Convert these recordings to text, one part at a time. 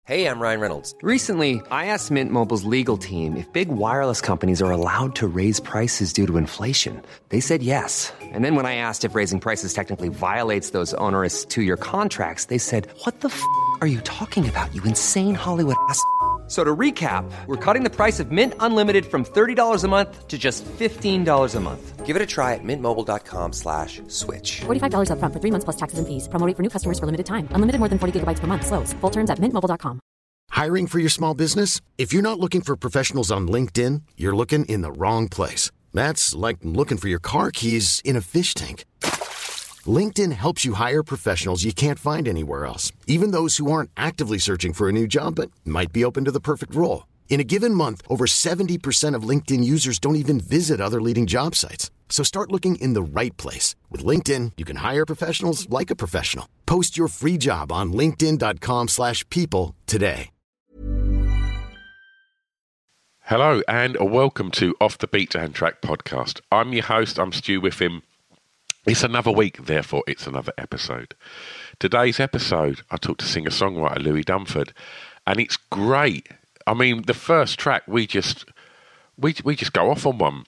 Hey, I'm Ryan Reynolds. Recently, I asked Mint Mobile's legal team if big wireless companies are allowed to raise prices due to inflation. They said yes. And then when I asked if raising prices technically violates those onerous two-year contracts, they said, "What the f*** are you talking about, you insane Hollywood ass?" So to recap, we're cutting the price of Mint Unlimited from $30 a month to just $15 a month. Give it a try at mintmobile.com/switch. $45 up front for 3 months plus taxes and fees. Promo rate for new customers for limited time. Unlimited more than 40 gigabytes per month. Slows full terms at mintmobile.com. Hiring for your small business? If you're not looking for professionals on LinkedIn, you're looking in the wrong place. That's like looking for your car keys in a fish tank. LinkedIn helps you hire professionals you can't find anywhere else, even those who aren't actively searching for a new job but might be open to the perfect role. In a given month, over 70% of LinkedIn users don't even visit other leading job sites. So start looking in the right place. With LinkedIn, you can hire professionals like a professional. Post your free job on linkedin.com/people today. Hello and welcome to Off the Beat and Track podcast. I'm your host, I'm Stu Whiffin. It's another week, therefore it's another episode. Today's episode, I talked to singer-songwriter Louis Dunford, and it's great. I mean, the first track, we just go off on one.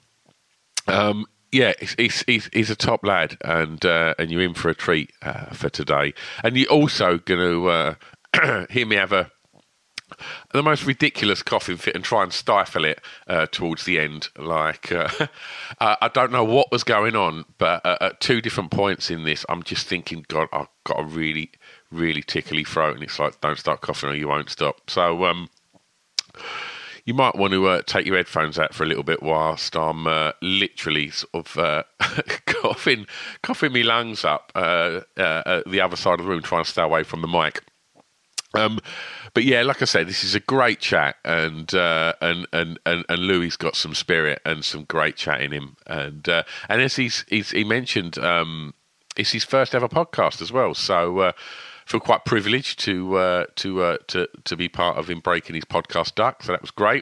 He's a top lad, and you're in for a treat for today. And you're also going to hear me have the most ridiculous coughing fit and try and stifle it towards the end. Like, I don't know what was going on, but at two different points in this, I'm just thinking, God, I've got a really, really tickly throat, and it's like, don't start coughing or you won't stop. So you might want to take your headphones out for a little bit whilst I'm literally sort of coughing my lungs up at the other side of the room, trying to stay away from the mic. But yeah, like I said, this is a great chat, and Louis got some spirit and some great chat in him, and as he mentioned, it's his first ever podcast as well. So I feel quite privileged to be part of him breaking his podcast duck. So that was great.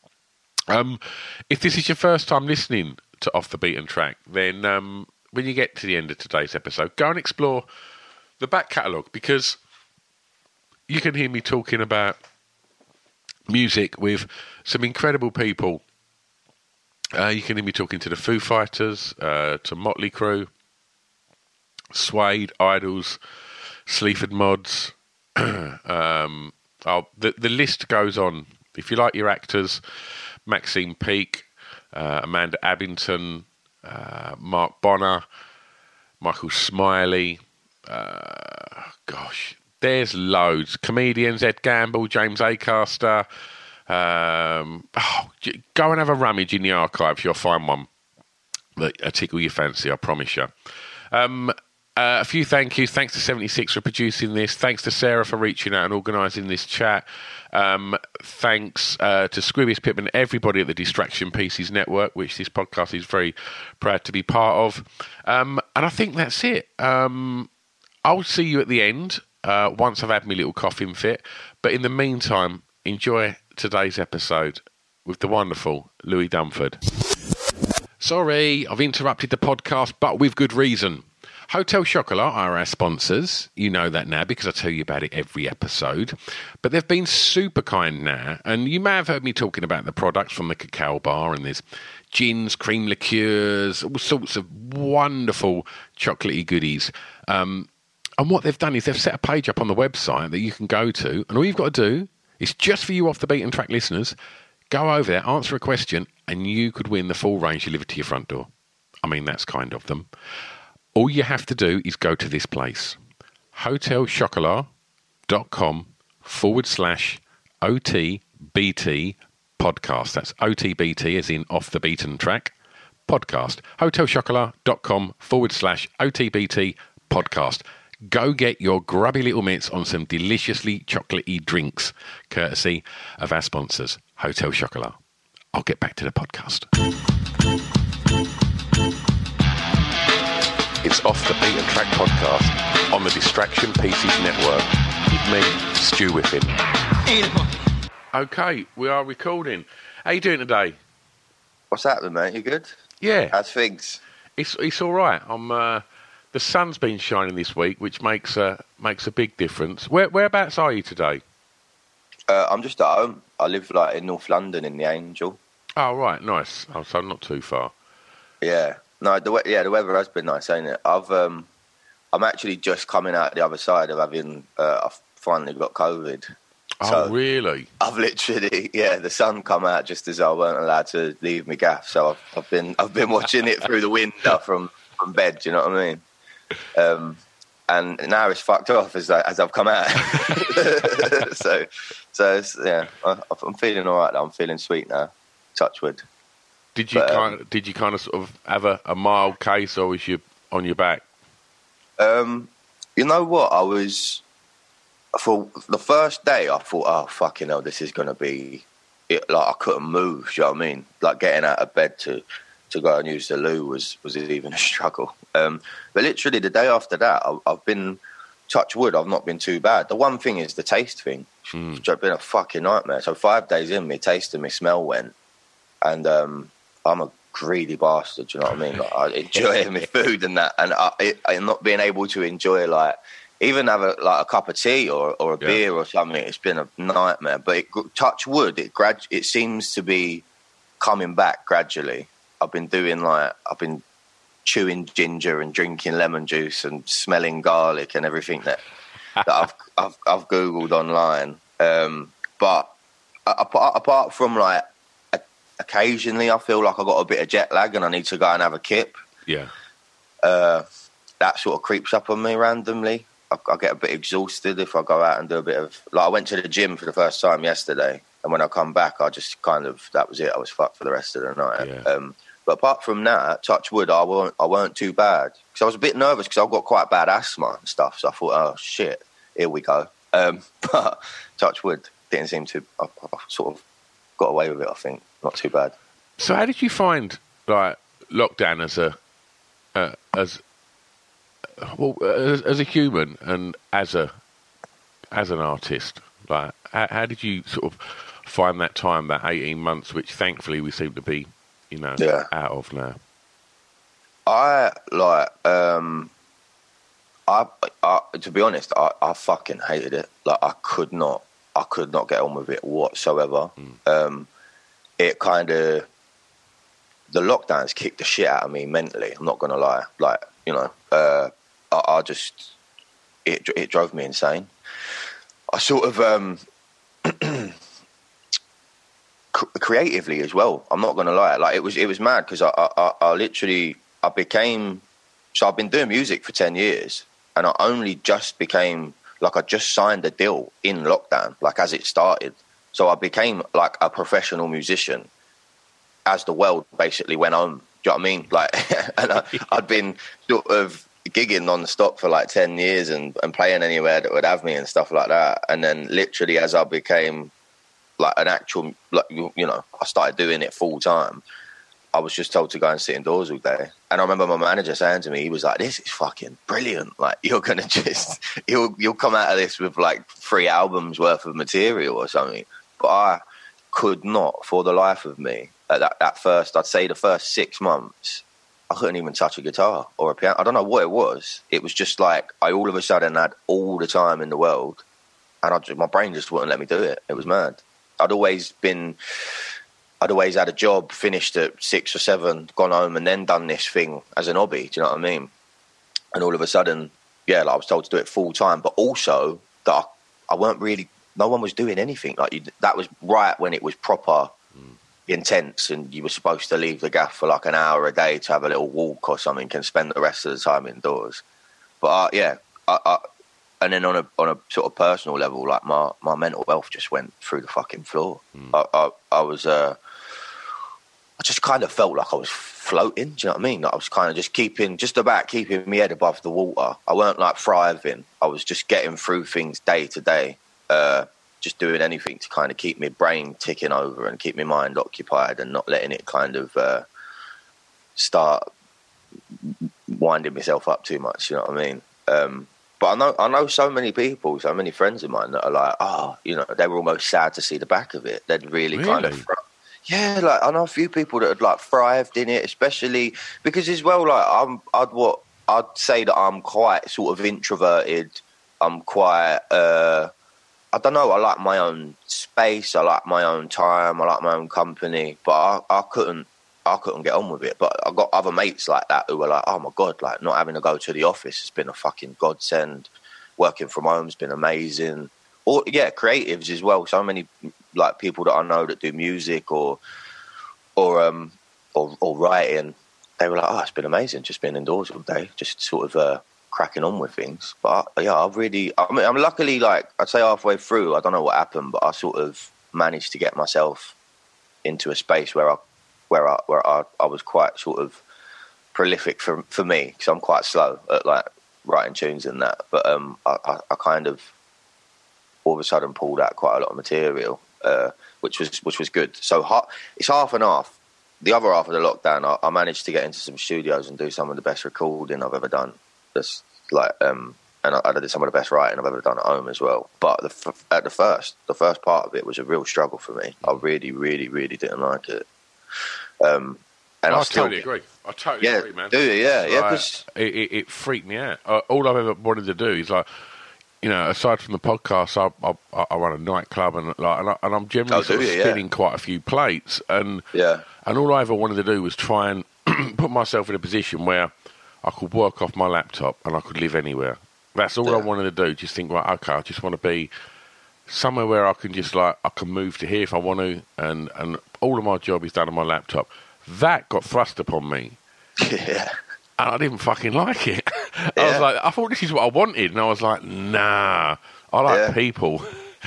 If this is your first time listening to Off the Beaten Track, then when you get to the end of today's episode, go and explore the back catalogue, because you can hear me talking about music with some incredible people. You can hear me talking to the Foo Fighters, to Motley Crue, Suede, Idols, Sleaford Mods. The list goes on. If you like your actors, Maxine Peake, Amanda Abbington, Mark Bonner, Michael Smiley, there's loads. Comedians, Ed Gamble, James Acaster. Go and have a rummage in the archives. You'll find one that tickle your fancy, I promise you. A few thank yous. Thanks to 76 for producing this. Thanks to Sarah for reaching out and organising this chat. Thanks to Scribbies Pip and everybody at the Distraction Pieces Network, which this podcast is very proud to be part of. And I think that's it. I'll see you at the end. Once I've had my little coughing fit. But in the meantime, enjoy today's episode with the wonderful Louis Dunford. Sorry, I've interrupted the podcast, but with good reason. Hotel Chocolat are our sponsors. You know that now because I tell you about it every episode. But they've been super kind now. And you may have heard me talking about the products from the Cacao Bar, and there's gins, cream liqueurs, all sorts of wonderful chocolatey goodies. And what they've done is they've set a page up on the website that you can go to, and all you've got to do is, just for you Off the Beaten Track listeners, go over there, answer a question, and you could win the full range delivered to your front door. I mean, that's kind of them. All you have to do is go to this place, hotelchocolat.com/OTBT podcast. That's OTBT as in Off the Beaten Track podcast. hotelchocolat.com/OTBT podcast. Go get your grubby little mitts on some deliciously chocolatey drinks, courtesy of our sponsors, Hotel Chocolat. I'll get back to the podcast. It's Off the Beaten Track podcast on the Distraction Pieces Network with me, Stu Whiffin. Okay, we are recording. How you doing today? What's happening, mate? You good? Yeah. How's things? It's all right. The sun's been shining this week, which makes a big difference. Whereabouts are you today? I'm just at home. I live like in North London in the Angel. Oh, right, nice. Oh, so not too far. Yeah. No, the weather has been nice, ain't it? I'm actually just coming out the other side of having. I've finally got COVID. Oh, So really? I've literally, the sun come out just as I weren't allowed to leave my gaff. So I've been watching it through the window from bed. Do you know what I mean? And now it's fucked off as I've come out. so it's, I'm feeling all right. I'm feeling sweet now. Touch wood. Did you kind of sort of have a mild case, or was you on your back? You know what? I was, for the first day, I thought, oh, fucking hell, this is going to be it. Like, I couldn't move, do you know what I mean? Like, getting out of bed to go and use the loo was even a struggle. But literally the day after that, I've been, touch wood, I've not been too bad. The one thing is the taste thing, which has been a fucking nightmare. So 5 days in, my taste and my smell went. And I'm a greedy bastard, do you know what I mean? Like, I enjoy my food and that, and I'm not being able to enjoy, like, even have a cup of tea or a beer or something. It's been a nightmare. But touch wood, it seems to be coming back gradually. I've been chewing ginger and drinking lemon juice and smelling garlic and everything that I've Googled online. But apart from, like, occasionally I feel like I got a bit of jet lag and I need to go and have a kip. Yeah. That sort of creeps up on me randomly. I get a bit exhausted if I go out and do a bit of, like, I went to the gym for the first time yesterday, and when I come back, I just that was it. I was fucked for the rest of the night. Yeah. But apart from that, touch wood, I weren't too bad, because I was a bit nervous because I've got quite bad asthma and stuff. So I thought, oh shit, here we go. But touch wood, didn't seem to. I sort of got away with it. I think not too bad. So how did you find, like, lockdown as a human and as an artist? Like, how did you sort of find that time, that 18 months, which thankfully we seem to be, out of now? I to be honest, I fucking hated it. Like, I could not get on with it whatsoever. It kind of, the lockdowns kicked the shit out of me mentally. I'm not gonna lie. Like, I just, it drove me insane. I sort of creatively as well. I'm not gonna lie. Like, it was mad, because I literally, I've been doing music for 10 years, and I only just became, like, I just signed a deal in lockdown, like, as it started. So I became, like, a professional musician as the world basically went home. Do you know what I mean? Like, and I'd been sort of gigging non-stop for like 10 years and playing anywhere that would have me and stuff like that. And then literally, as I became like an actual, like, I started doing it full time, I was just told to go and sit indoors all day. And I remember my manager saying to me, he was like, this is fucking brilliant. Like, you're going to just, you'll come out of this with like 3 albums worth of material or something. But I could not, for the life of me, at first, I'd say the first 6 months, I couldn't even touch a guitar or a piano. I don't know what it was. It was just like, I all of a sudden had all the time in the world, and my brain just wouldn't let me do it. It was mad. I'd always had a job, finished at 6 or 7, gone home, and then done this thing as an hobby. Do you know what I mean? And all of a sudden, like, I was told to do it full time, but also that I weren't really, no one was doing anything. Like, that was right when it was proper intense, and you were supposed to leave the gaff for like an hour a day to have a little walk or something and spend the rest of the time indoors. But and then on a sort of personal level, like, my mental health just went through the fucking floor. I just kind of felt like I was floating. Do you know what I mean? Like, I was kind of just about keeping my head above the water. I weren't like thriving. I was just getting through things day to day, just doing anything to kind of keep my brain ticking over and keep my mind occupied and not letting it kind of start winding myself up too much. You know what I mean? But I know so many people, so many friends of mine that are like, they were almost sad to see the back of it. They'd really? Kind of, like, I know a few people that had like thrived in it, especially because as well, like, I'd say that I'm quite sort of introverted. I'm quite, I don't know, I like my own space. I like my own time. I like my own company. But I couldn't get on with it. But I got other mates like that who were like, oh my God, like not having to go to the office has been a fucking godsend. Working from home's been amazing. Or yeah, creatives as well. So many like people that I know that do music or writing. They were like, oh, it's been amazing, just being indoors all day, just sort of cracking on with things. But yeah, I'm luckily, like, I'd say halfway through, I don't know what happened, but I sort of managed to get myself into a space where I was quite sort of prolific for me, because I'm quite slow at like writing tunes and that. But I kind of all of a sudden pulled out quite a lot of material, which was good. So it's half and half. The other half of the lockdown, I managed to get into some studios and do some of the best recording I've ever done. Just like, and I did some of the best writing I've ever done at home as well. But the first part of it was a real struggle for me. I really, really, really didn't like it. And I totally agree. I totally agree, man. Do you? Yeah, yeah. Because it freaked me out. All I've ever wanted to do is like, you know, aside from the podcast, I run a nightclub and I'm generally spinning quite a few plates, and all I ever wanted to do was try and put myself in a position where I could work off my laptop and I could live anywhere. That's all I wanted to do. Just think, right, okay, I just want to be somewhere where I can just like I can move to here if I want to, and all of my job is done on my laptop. That got thrust upon me. Yeah. And I didn't fucking like it. I was like, I thought this is what I wanted, and I was like, nah, I like people.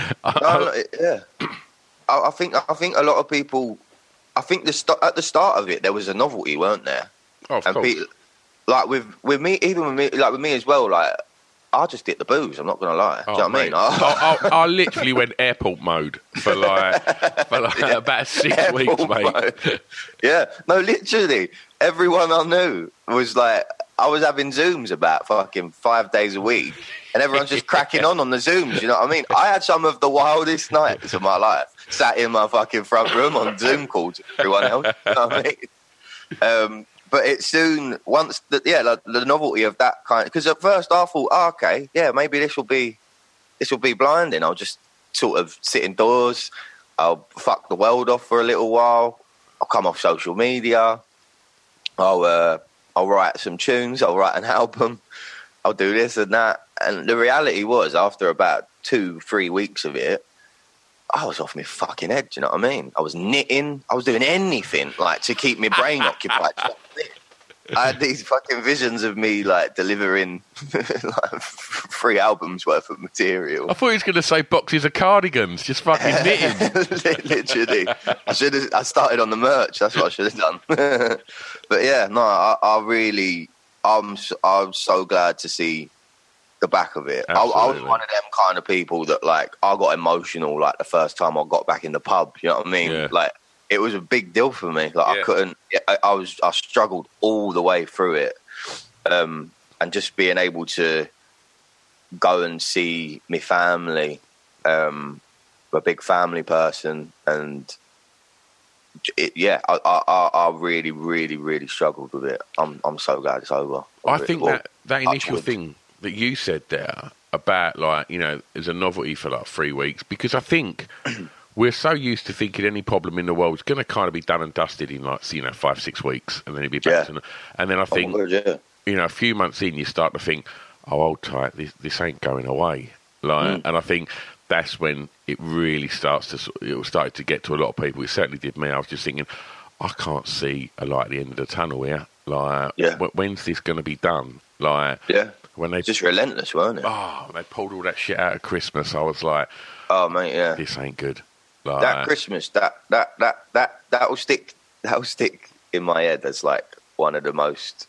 I think a lot of people. I think at the start of it, there was a novelty, weren't there? Oh, of course. People, like with me, like with me as well. Like I just did the booze. I'm not gonna lie. Do you know what I mean? I literally went airport mode for about 6 weeks, mate. Yeah, no, literally, everyone I knew was like, I was having Zooms about fucking 5 days a week, and everyone's just cracking on the Zooms. You know what I mean? I had some of the wildest nights of my life, sat in my fucking front room on Zoom calls with everyone else. You know what I mean? But it soon, once the novelty of that kind, because at first I thought, oh, okay, yeah, maybe this will be blinding. I'll just sort of sit indoors. I'll fuck the world off for a little while. I'll come off social media. I'll write some tunes. I'll write an album. I'll do this and that. And the reality was, after about 2-3 weeks of it, I was off my fucking head. Do you know what I mean? I was knitting. I was doing anything like to keep my brain occupied. I had these fucking visions of me like delivering like 3 albums worth of material. I thought he was going to say boxes of cardigans, just fucking knitting. Literally, I started on the merch. That's what I should have done. But yeah, no, I'm so glad to see the back of it. I was one of them kind of people that like I got emotional like the first time I got back in the pub. You know what I mean? Yeah. Like it was a big deal for me. Like I couldn't. I struggled all the way through it, and just being able to go and see my family. I'm a big family person, and I really, really, really struggled with it. I'm so glad it's over. I think that initial thing that you said there about like, you know, there's a novelty for like 3 weeks, because I think we're so used to thinking any problem in the world is going to kind of be done and dusted in like, you know, 5-6 weeks, and then it'll be back to, and then I think, you know, a few months in you start to think, oh, hold tight, this ain't going away. Like, and I think that's when it really started to get to a lot of people. It certainly did me. I was just thinking, I can't see a light at the end of the tunnel here. Like, when's this going to be done? Like, when they just relentless, weren't it? Oh, they pulled all that shit out of Christmas. I was like, oh mate, this ain't good. Like, that Christmas, that'll stick in my head as like one of the most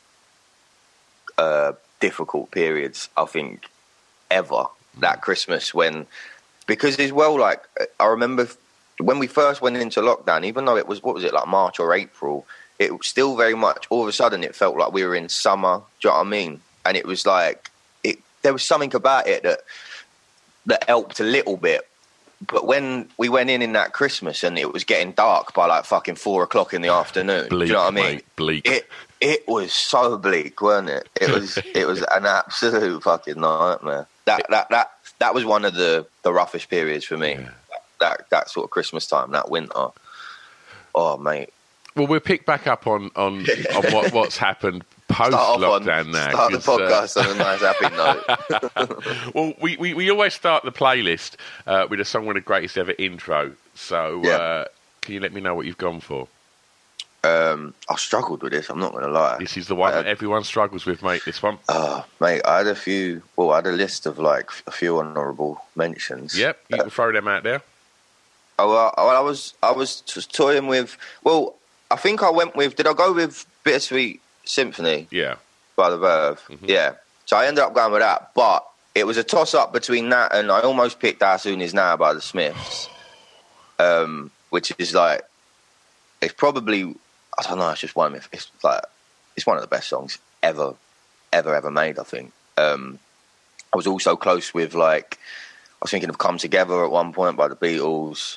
difficult periods I think ever. That Christmas, because as well, like I remember when we first went into lockdown, even though it was, what was it, like March or April, it was still very much, all of a sudden it felt like we were in summer. Do you know what I mean? And it was like, there was something about it that helped a little bit. But when we went in that Christmas and it was getting dark by like fucking 4 o'clock in the afternoon, bleak, do you know what I mean? Mate, bleak. It was so bleak, wasn't it? It was an absolute fucking nightmare. That was one of the roughest periods for me. Yeah. that sort of Christmas time, that winter. Oh, mate. Well, we'll pick back up on what's happened post-lockdown now. Start the podcast on a nice happy note. Well, we always start the playlist with a song with the greatest ever intro. So can you let me know what you've gone for? I struggled with this, I'm not going to lie. This is the one that everyone struggles with, mate, this one. Mate, I had a list of like a few honourable mentions. Yep, you can throw them out there. I was just toying with, well, I think did I go with Bittersweet Symphony? Yeah. By the Verve? Mm-hmm. Yeah. So I ended up going with that, but it was a toss-up between that and I almost picked How Soon Is Now by the Smiths, which is like, it's probably, I don't know, it's just one of the best songs ever made, I think. I was also close with, like, I was thinking of Come Together at one point by the Beatles.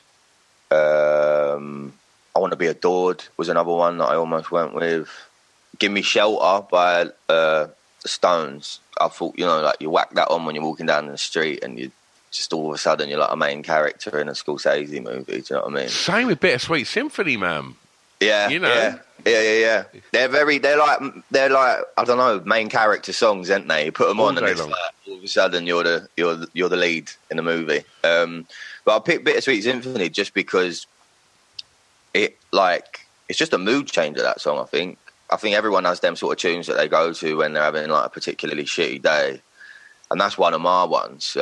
I Want to Be Adored was another one that I almost went with. Give Me Shelter by the Stones. I thought, like you whack that on when you're walking down the street and you just all of a sudden you're like a main character in a Scorsese movie. Do you know what I mean? Same with Bittersweet Symphony, man. Yeah, yeah. They're like I don't know, main character songs, aren't they? You put them on and it's like all of a sudden you're the lead in the movie. But I picked Bittersweet Symphony just because it's just a mood changer, that song. I think everyone has them sort of tunes that they go to when they're having like a particularly shitty day, and that's one of my ones.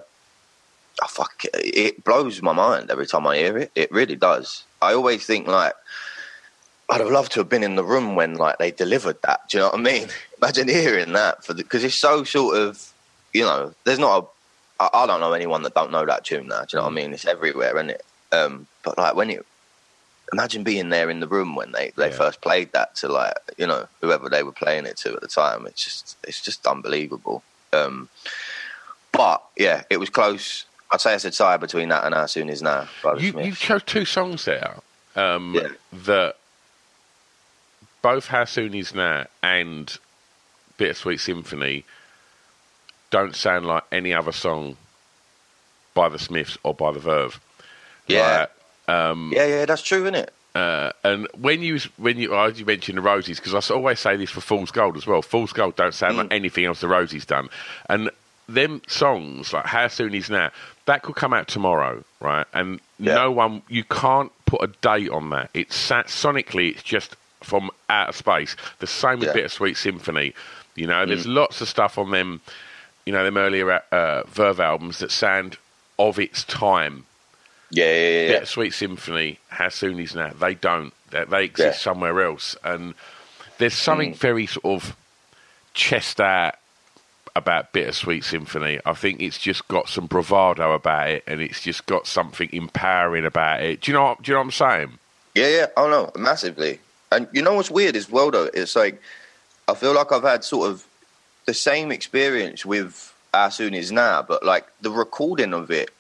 It blows my mind every time I hear it. It really does. I always think like, I'd have loved to have been in the room when like they delivered that. Do you know what I mean? Imagine hearing that because it's so sort of, there's not I don't know anyone that don't know that tune now. Do you know what I mean? It's everywhere, isn't it? But like imagine being there in the room when they first played that to like, whoever they were playing it to at the time. It's just unbelievable. But yeah, it was close. I'd say it's a tie between that and How Soon Is Now. You chose two songs there that both How Soon Is Now and Bittersweet Symphony don't sound like any other song by the Smiths or by the Verve. Yeah. That's true, isn't it? And when you mentioned the Rosies, because I always say this for Fool's Gold as well. Fool's Gold don't sound like anything else the Rosies done. And them songs, like How Soon Is Now, that could come out tomorrow, right? And you can't put a date on that. Sonically, it's just from outer space. The same with Bittersweet Symphony. There's lots of stuff on them, them earlier Verve albums that sound of its time. Yeah. Bittersweet Symphony, How Soon Is Now, they don't. They exist somewhere else. And there's something very sort of chest out about Bittersweet Symphony. I think it's just got some bravado about it, and it's just got something empowering about it. Do you know what I'm saying? Yeah. Oh no, massively. And you know what's weird as well, though? It's like I feel like I've had sort of the same experience with How Soon Is Now, but like the recording of it.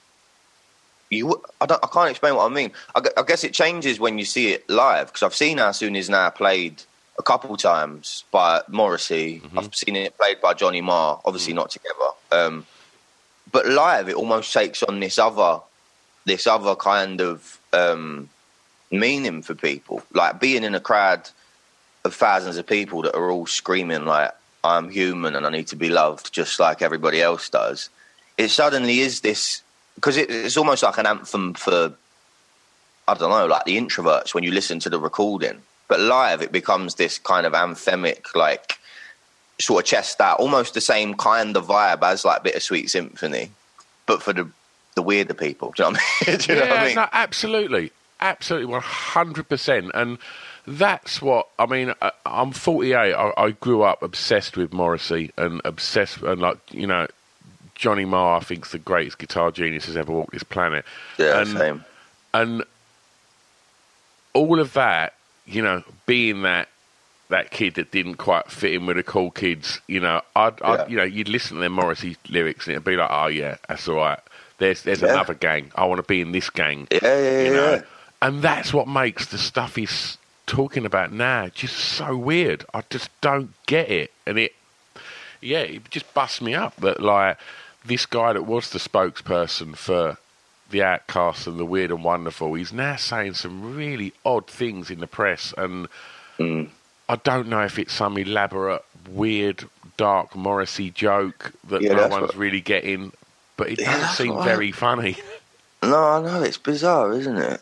I can't explain what I mean. I guess it changes when you see it live, because I've seen How Soon Is Now played a couple times by Morrissey. Mm-hmm. I've seen it played by Johnny Marr, obviously not together. But live, it almost takes on this other kind of meaning for people. Like being in a crowd of thousands of people that are all screaming like, I'm human and I need to be loved just like everybody else does. It suddenly is this, because it's almost like an anthem for, I don't know, like the introverts when you listen to the recording. But live, it becomes this kind of anthemic, like, sort of chest out, almost the same kind of vibe as, like, Bittersweet Symphony, but for the weirder people. Do you know what I mean? Do you know what I mean? No, absolutely. Absolutely, 100%. And that's what, I mean, I'm 48. I grew up obsessed with Morrissey and Johnny Marr, I think, is the greatest guitar genius has ever walked this planet. Yeah, same. And all of that, being that kid that didn't quite fit in with the cool kids, you'd listen to them Morrissey lyrics and it'd be like, oh yeah, that's all right. There's another gang. I want to be in this gang. Yeah. And that's what makes the stuff he's talking about now just so weird. I just don't get it. And it just busts me up that, like, this guy that was the spokesperson for the Outcasts and the Weird and Wonderful, he's now saying some really odd things in the press, and I don't know if it's some elaborate, weird, dark Morrissey joke that no one's really getting, but it doesn't seem very funny. No, I know, it's bizarre, isn't it?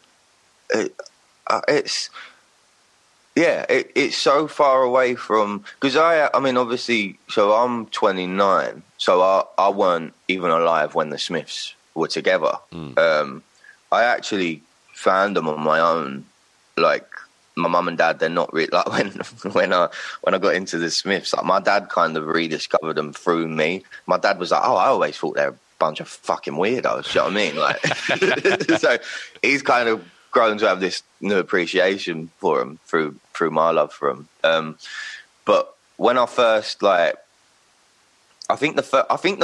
It's so far away from, because I mean, obviously, so I'm 29, so I weren't even alive when the Smiths were together. I actually found them on my own. Like, my mum and dad, they're not really, like, when I got into the Smiths, like, my dad kind of rediscovered them through me. My dad was like, I always thought they were a bunch of fucking weirdos, you know what I mean? Like, so he's kind of grown to have this new appreciation for them through my love for them. But when I first, like, I think the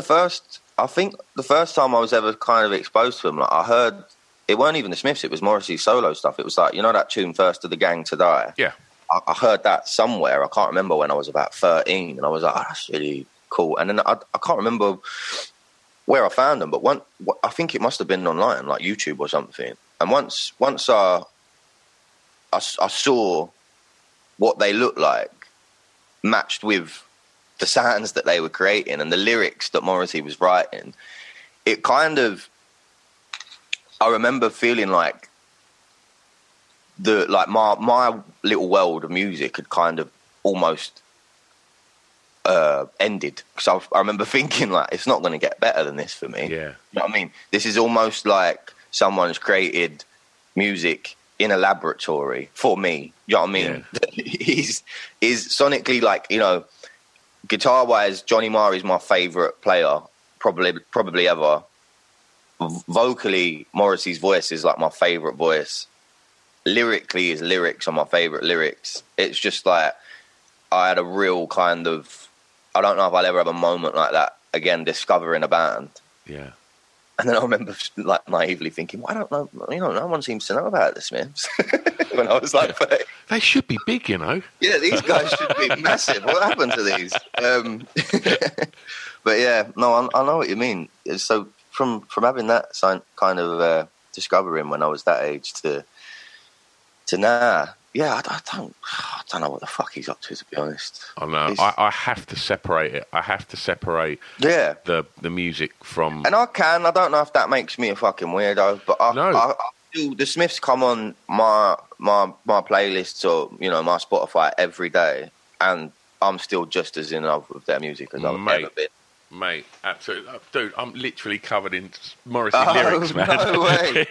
first time I was ever kind of exposed to them, like, I heard, it weren't even the Smiths, it was Morrissey's solo stuff. It was like, you know that tune First of the Gang to Die? Yeah. I heard that somewhere. I can't remember, when I was about 13, and I was like, oh, that's really cool. And then I can't remember where I found them, but I think it must have been online, like YouTube or something. And once I saw what they looked like matched with the sounds that they were creating and the lyrics that Morrissey was writing, it kind of, I remember feeling like my little world of music had kind of almost ended. Because I remember thinking, like, it's not going to get better than this for me. Yeah. You know what I mean? This is almost like someone's created music in a laboratory for me. You know what I mean? Yeah. He's sonically, like, you know, guitar wise, Johnny Marr is my favourite player, probably ever. Vocally, Morrissey's voice is like my favourite voice. Lyrically, his lyrics are my favourite lyrics. It's just like, I had a real kind of, I don't know if I'll ever have a moment like that again, discovering a band. Yeah. And then I remember, like, naively thinking, well, I don't know, you know, no one seems to know about the Smiths. When I was like 30. They should be big, you know. Yeah, these guys should be massive. What happened to these? But yeah, no, I know what you mean. So from having that kind of discovering when I was that age to now, yeah, I don't know what the fuck he's up to be honest. I know. I have to separate it. I have to separate the music from... And I don't know if that makes me a fucking weirdo, but I do. The Smiths come on my playlists or, you know, my Spotify every day, and I'm still just as in love with their music as I've ever been. Mate, absolutely. Dude, I'm literally covered in Morrissey lyrics, man. No way.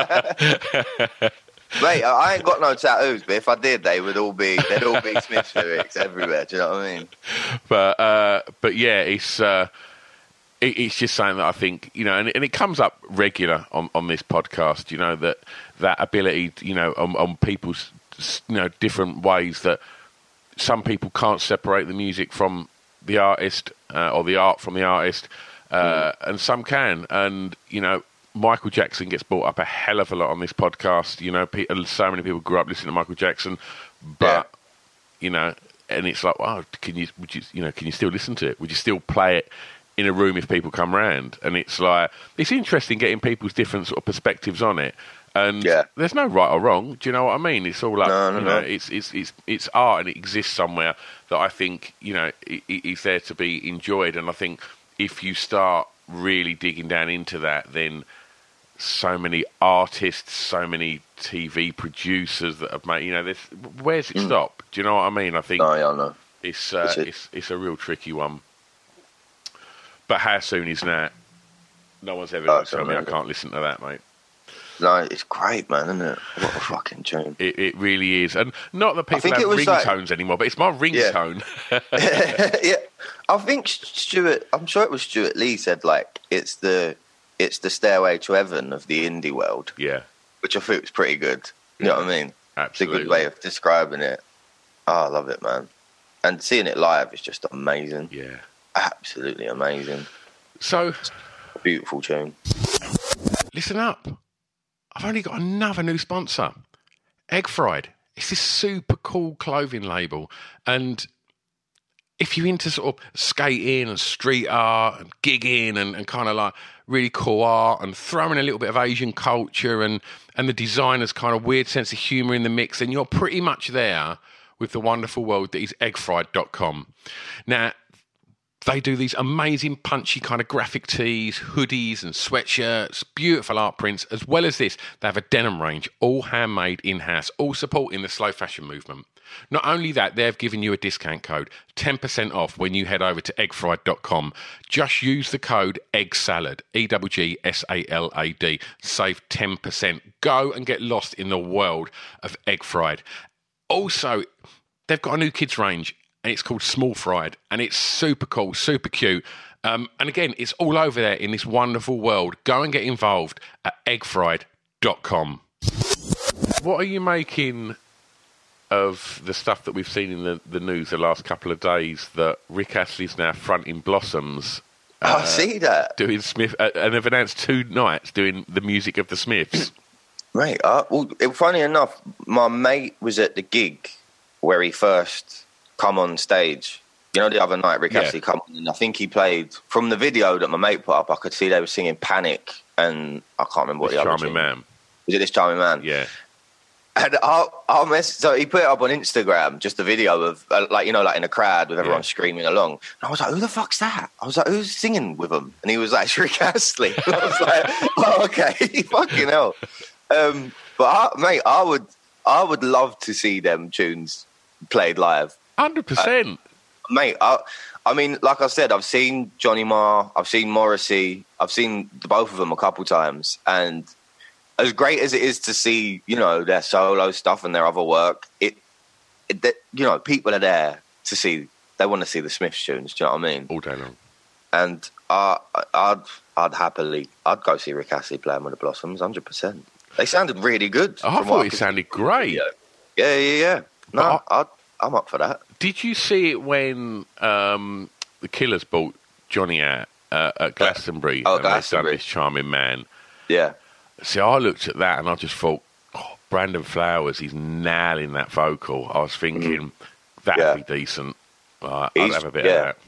Mate, I ain't got no tattoos, but if I did, they'd all be Smiths lyrics everywhere. Do you know what I mean? But yeah, it's just something that I think, you know, and it comes up regular on this podcast. You know, that ability, you know, on people's, you know, different ways that some people can't separate the music from the artist or the art from the artist, and some can, and you know. Michael Jackson gets brought up a hell of a lot on this podcast. You know, so many people grew up listening to Michael Jackson, but you know, and it's like, oh, can you still listen to it? Would you still play it in a room if people come round? And it's like, it's interesting getting people's different sort of perspectives on it. And there's no right or wrong. Do you know what I mean? It's all like, no. It's art, and it exists somewhere that I think, you know, is there to be enjoyed. And I think if you start really digging down into that, then so many artists, so many TV producers that have made, you know, where's it stop? Do you know what I mean? I think I know. It's a real tricky one. But how soon is that? No one's ever going to tell me I can't listen to that, mate. No, it's great, man, isn't it? What a fucking tune. It really is. And not that people have ringtones anymore, but it's my ringtone. Yeah. I think I'm sure it was Stuart Lee said, like, it's the Stairway to Heaven of the indie world. Yeah. Which I think was pretty good. You know what I mean? Absolutely. It's a good way of describing it. Oh, I love it, man. And seeing it live is just amazing. Yeah. Absolutely amazing. So, a beautiful tune. Listen up. I've only got another new sponsor. Egg Fried. It's this super cool clothing label. And if you're into sort of skating and street art and gigging and kind of like really cool art and throwing a little bit of Asian culture and the designer's kind of weird sense of humour in the mix, then you're pretty much there with the wonderful world that is eggfried.com. Now, they do these amazing punchy kind of graphic tees, hoodies and sweatshirts, beautiful art prints. As well as this, they have a denim range, all handmade in-house, all supporting the slow fashion movement. Not only that, they've given you a discount code, 10% off when you head over to eggfried.com. Just use the code EGGSALAD, EGGSALAD, save 10%. Go and get lost in the world of Egg Fried. Also, they've got a new kids range, and it's called Small Fried, and it's super cool, super cute. And again, it's all over there in this wonderful world. Go and get involved at eggfried.com. What are you making of the stuff that we've seen in the news the last couple of days, that Rick Astley's now fronting Blossoms? I see that. Doing Smith, and they've announced 2 nights doing the music of the Smiths. Right. Funny enough, my mate was at the gig where he first come on stage. You know, the other night Rick Astley come on, and I think he played, from the video that my mate put up, I could see they were singing Panic, and I can't remember what the other Charming Man. Was it This Charming Man? Yeah. And so he put it up on Instagram, just a video of, like in a crowd with everyone screaming along. And I was like, who the fuck's that? I was like, who's singing with him? And he was like, it's Rick Astley. And I was like, oh, okay, fucking hell. Mate, I would love to see them tunes played live. 100%. Mate, I mean, like I said, I've seen Johnny Marr, I've seen Morrissey, I've seen both of them a couple times, and as great as it is to see, you know, their solo stuff and their other work, you know, people are there to see. They want to see the Smiths tunes. Do you know what I mean? All day long. And I'd go see Rick Astley playing with the Blossoms, 100%. They sounded really good. I thought it sounded great. Yeah. No, I'm up for that. Did you see it when the Killers brought Johnny out at Glastonbury? Oh, and Glastonbury. They've done This Charming Man. Yeah. See, I looked at that and I just thought, Brandon Flowers, he's nailing that vocal. I was thinking that'd be decent. I'd have a bit of that.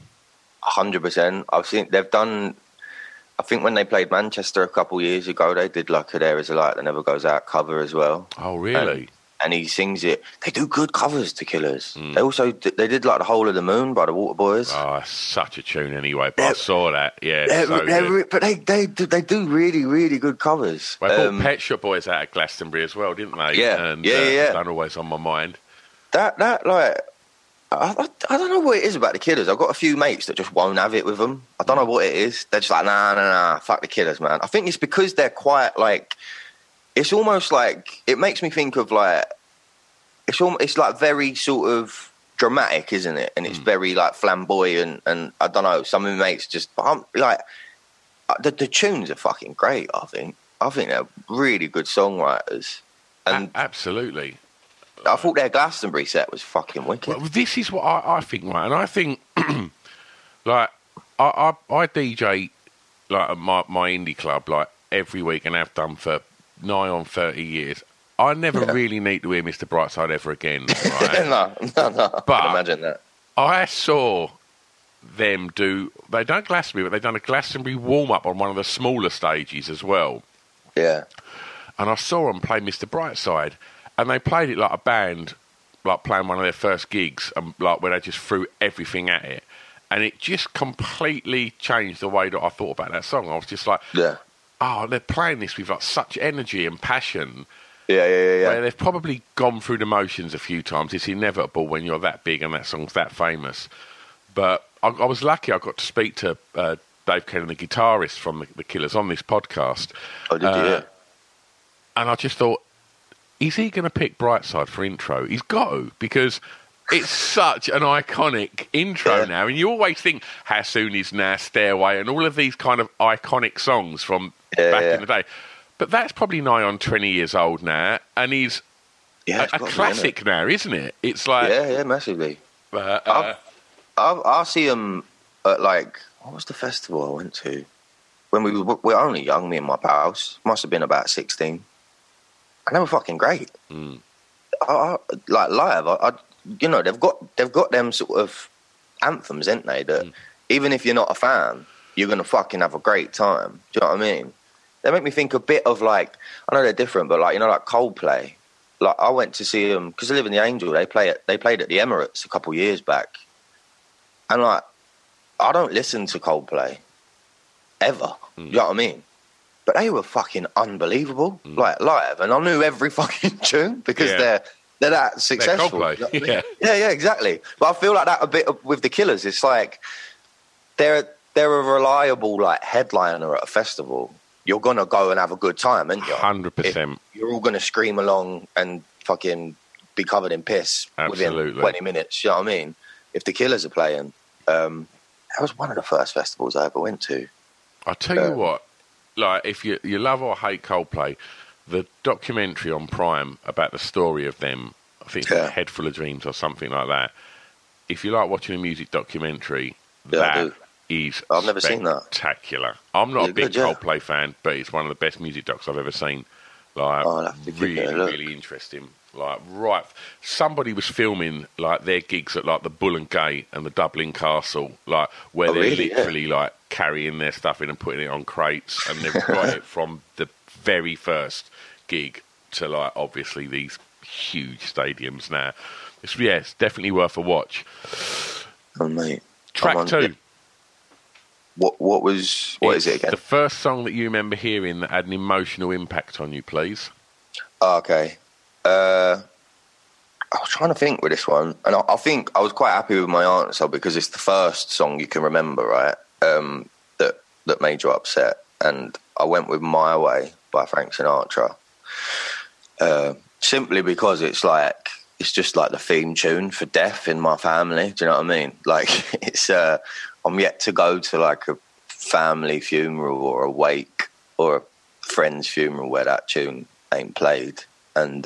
100%. I've seen they've done. I think when they played Manchester a couple of years ago, they did like a There Is a Light That Never Goes Out cover as well. Oh, really? And he sings it. They do good covers to Killers. They did like The Whole of the Moon by the Waterboys. Oh, it's such a tune anyway. But I saw that. Yeah, but they do really, really good covers. They brought Pet Shop Boys out at Glastonbury as well, didn't they? Yeah, and, yeah. Don't Always on My Mind. That like. I don't know what it is about the Killers. I've got a few mates that just won't have it with them. I don't know what it is. They're just like, nah, fuck the Killers, man. I think it's because they're quite like. It's almost like it makes me think of like. It's like very sort of dramatic, isn't it? And it's very like flamboyant, and I don't know. Some of my mates just like the tunes are fucking great. I think they're really good songwriters, and absolutely. I thought their Glastonbury set was fucking wicked. Well, this is what I think, right? And I think, like, I DJ like at my indie club like every week, and have done for nigh on 30 years. I never really need to hear Mr. Brightside ever again. Right? No. But I can imagine that. I saw them they done Glastonbury, but they done a Glastonbury warm-up on one of the smaller stages as well. Yeah. And I saw them play Mr. Brightside, and they played it like a band, like playing one of their first gigs, and like where they just threw everything at it. And it just completely changed the way that I thought about that song. I was just like, oh, they're playing this with like such energy and passion. Yeah. Where they've probably gone through the motions a few times. It's inevitable when you're that big and that song's that famous. But I was lucky I got to speak to Dave Kennan, the guitarist from the Killers, on this podcast. Oh, did you? Yeah. And I just thought, is he going to pick Brightside for intro? He's got to, because it's such an iconic intro now. And you always think, How Soon Is Now, Stairway, and all of these kind of iconic songs from back in the day. But that's probably nigh on 20 years old now, and he's a classic now, isn't it? It's like... Yeah, massively. I see him at, like... What was the festival I went to? When we were only young, me and my pals. Must have been about 16. And they were fucking great. Like live, you know, they've got them sort of anthems, ain't they? That even if you're not a fan, you're going to fucking have a great time. Do you know what I mean? They make me think a bit of like, I know they're different, but like, you know, like Coldplay. Like I went to see them because I live in the Angel. They played at the Emirates a couple of years back. And like, I don't listen to Coldplay ever. Do you know what I mean? But they were fucking unbelievable, like live. And I knew every fucking tune because they're that successful. They're Coldplay. You know yeah, exactly. But I feel like that a bit with the Killers. It's like they're a reliable like headliner at a festival. You're gonna go and have a good time, aren't you? 100%. You're all gonna scream along and fucking be covered in piss within 20 minutes. You know what I mean? If the Killers are playing, that was one of the first festivals I ever went to. I'll tell you what, like if you love or hate Coldplay, the documentary on Prime about the story of them, I think it's Head Full of Dreams or something like that. If you like watching a music documentary, that is I've never seen that. Spectacular. I'm not a big Coldplay fan, but it's one of the best music docs I've ever seen. Like really interesting. Like somebody was filming like their gigs at like the Bull and Gate and the Dublin Castle, like where they're literally like carrying their stuff in and putting it on crates, and they've got it from the very first gig to like obviously these huge stadiums now. It's definitely worth a watch. Oh mate, track 2. What is it again? The first song that you remember hearing that had an emotional impact on you, please. Oh, okay. I was trying to think with this one, and I think I was quite happy with my answer because it's the first song you can remember, right? That made you upset, and I went with "My Way" by Frank Sinatra, simply because it's just like the theme tune for death in my family. Do you know what I mean? Like it's I'm yet to go to like a family funeral or a wake or a friend's funeral where that tune ain't played. And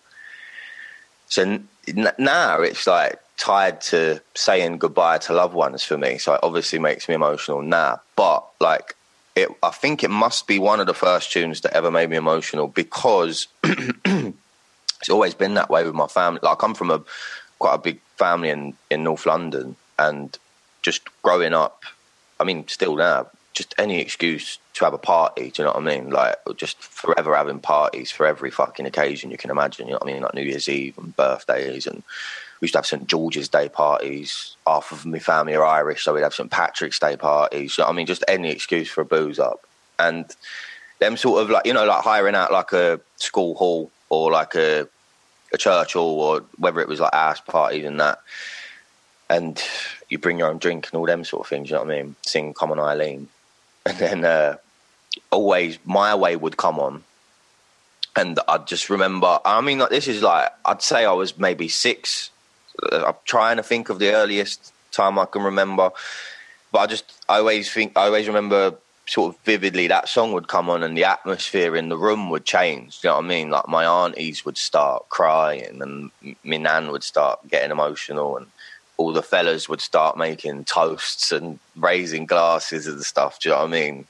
so now it's like tied to saying goodbye to loved ones for me. So it obviously makes me emotional now. But like, I think it must be one of the first tunes that ever made me emotional because it's always been that way with my family. Like I come from quite a big family in North London, and just growing up, I mean, still now, just any excuse to have a party, do you know what I mean? Like, just forever having parties for every fucking occasion you can imagine, you know what I mean? Like New Year's Eve and birthdays, and we used to have St. George's Day parties. Half of my family are Irish, so we'd have St. Patrick's Day parties, you know what I mean? Just any excuse for a booze up. And them sort of like, you know, like hiring out like a school hall or like a church hall, or whether it was like house parties and that. And you bring your own drink and all them sort of things, you know what I mean? Sing Come On Eileen. And then always My Way would come on. And I just remember, I mean, like, this is like, I'd say I was maybe 6. I'm trying to think of the earliest time I can remember. But I always remember sort of vividly that song would come on and the atmosphere in the room would change. You know what I mean? Like my aunties would start crying and my nan would start getting emotional, and all the fellas would start making toasts and raising glasses and stuff. Do you know what I mean?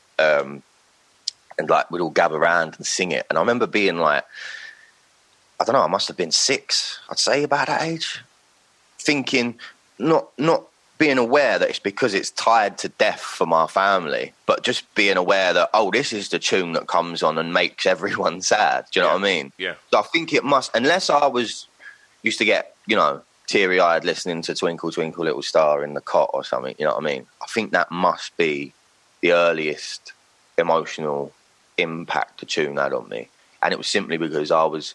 And like we'd all gather around and sing it. And I remember being like, I don't know, I must have been 6, I'd say about that age, thinking, not being aware that it's because it's tied to death for my family, but just being aware that, oh, this is the tune that comes on and makes everyone sad. Do you know what I mean? Yeah. So I think it must, unless I used to get, you know, teary-eyed listening to Twinkle Twinkle Little Star in the cot or something, you know what I mean? I think that must be the earliest emotional impact the tune had on me. And it was simply because I was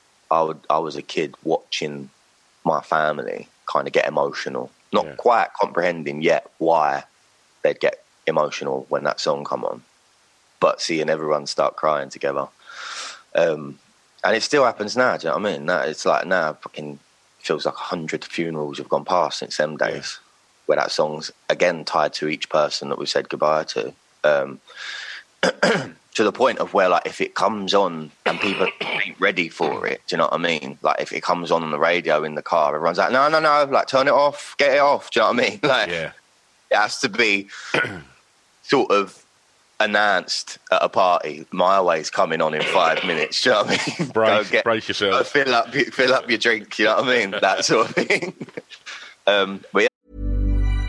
a kid watching my family kind of get emotional, not quite comprehending yet why they'd get emotional when that song come on, but seeing everyone start crying together. And it still happens now, do you know what I mean? Now, it's like now fucking feels like 100 funerals have gone past since them days, where that song's again tied to each person that we said goodbye to. To the point of where, like, if it comes on and people ain't ready for it, do you know what I mean? Like, if it comes on the radio in the car, everyone's like, no, like, turn it off, get it off, do you know what I mean? Like, it has to be sort of announced at a party, My Way's coming on in 5 minutes, do you know what I mean? Brace yourself. Fill up your drink, you know what I mean? That sort of thing. But yeah.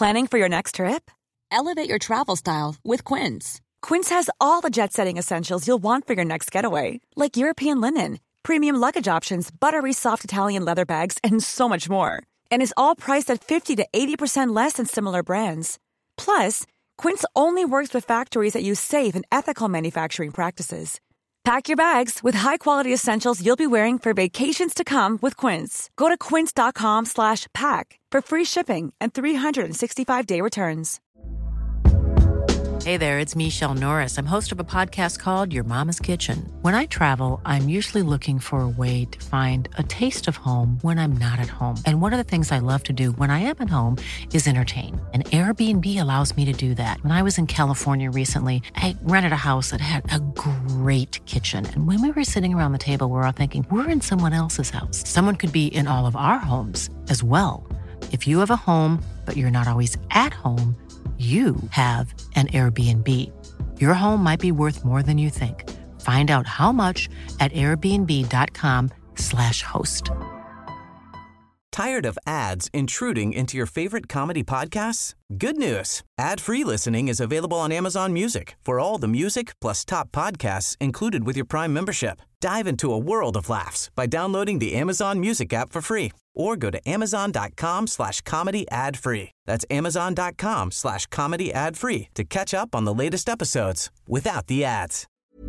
Planning for your next trip? Elevate your travel style with Quince. Quince has all the jet-setting essentials you'll want for your next getaway, like European linen, premium luggage options, buttery soft Italian leather bags, and so much more. And is all priced at 50 to 80% less than similar brands. Plus, Quince only works with factories that use safe and ethical manufacturing practices. Pack your bags with high-quality essentials you'll be wearing for vacations to come with Quince. Go to quince.com/pack for free shipping and 365-day returns. Hey there, it's Michelle Norris. I'm host of a podcast called Your Mama's Kitchen. When I travel, I'm usually looking for a way to find a taste of home when I'm not at home. And one of the things I love to do when I am at home is entertain. And Airbnb allows me to do that. When I was in California recently, I rented a house that had a great kitchen. And when we were sitting around the table, we were all thinking, we're in someone else's house. Someone could be in all of our homes as well. If you have a home, but you're not always at home, you have an Airbnb. Your home might be worth more than you think. Find out how much at airbnb.com/host. Tired of ads intruding into your favorite comedy podcasts? Good news. Ad-free listening is available on Amazon Music for all the music plus top podcasts included with your Prime membership. Dive into a world of laughs by downloading the Amazon Music app for free or go to amazon.com/comedy ad-free. That's amazon.com/comedy ad-free to catch up on the latest episodes without the ads.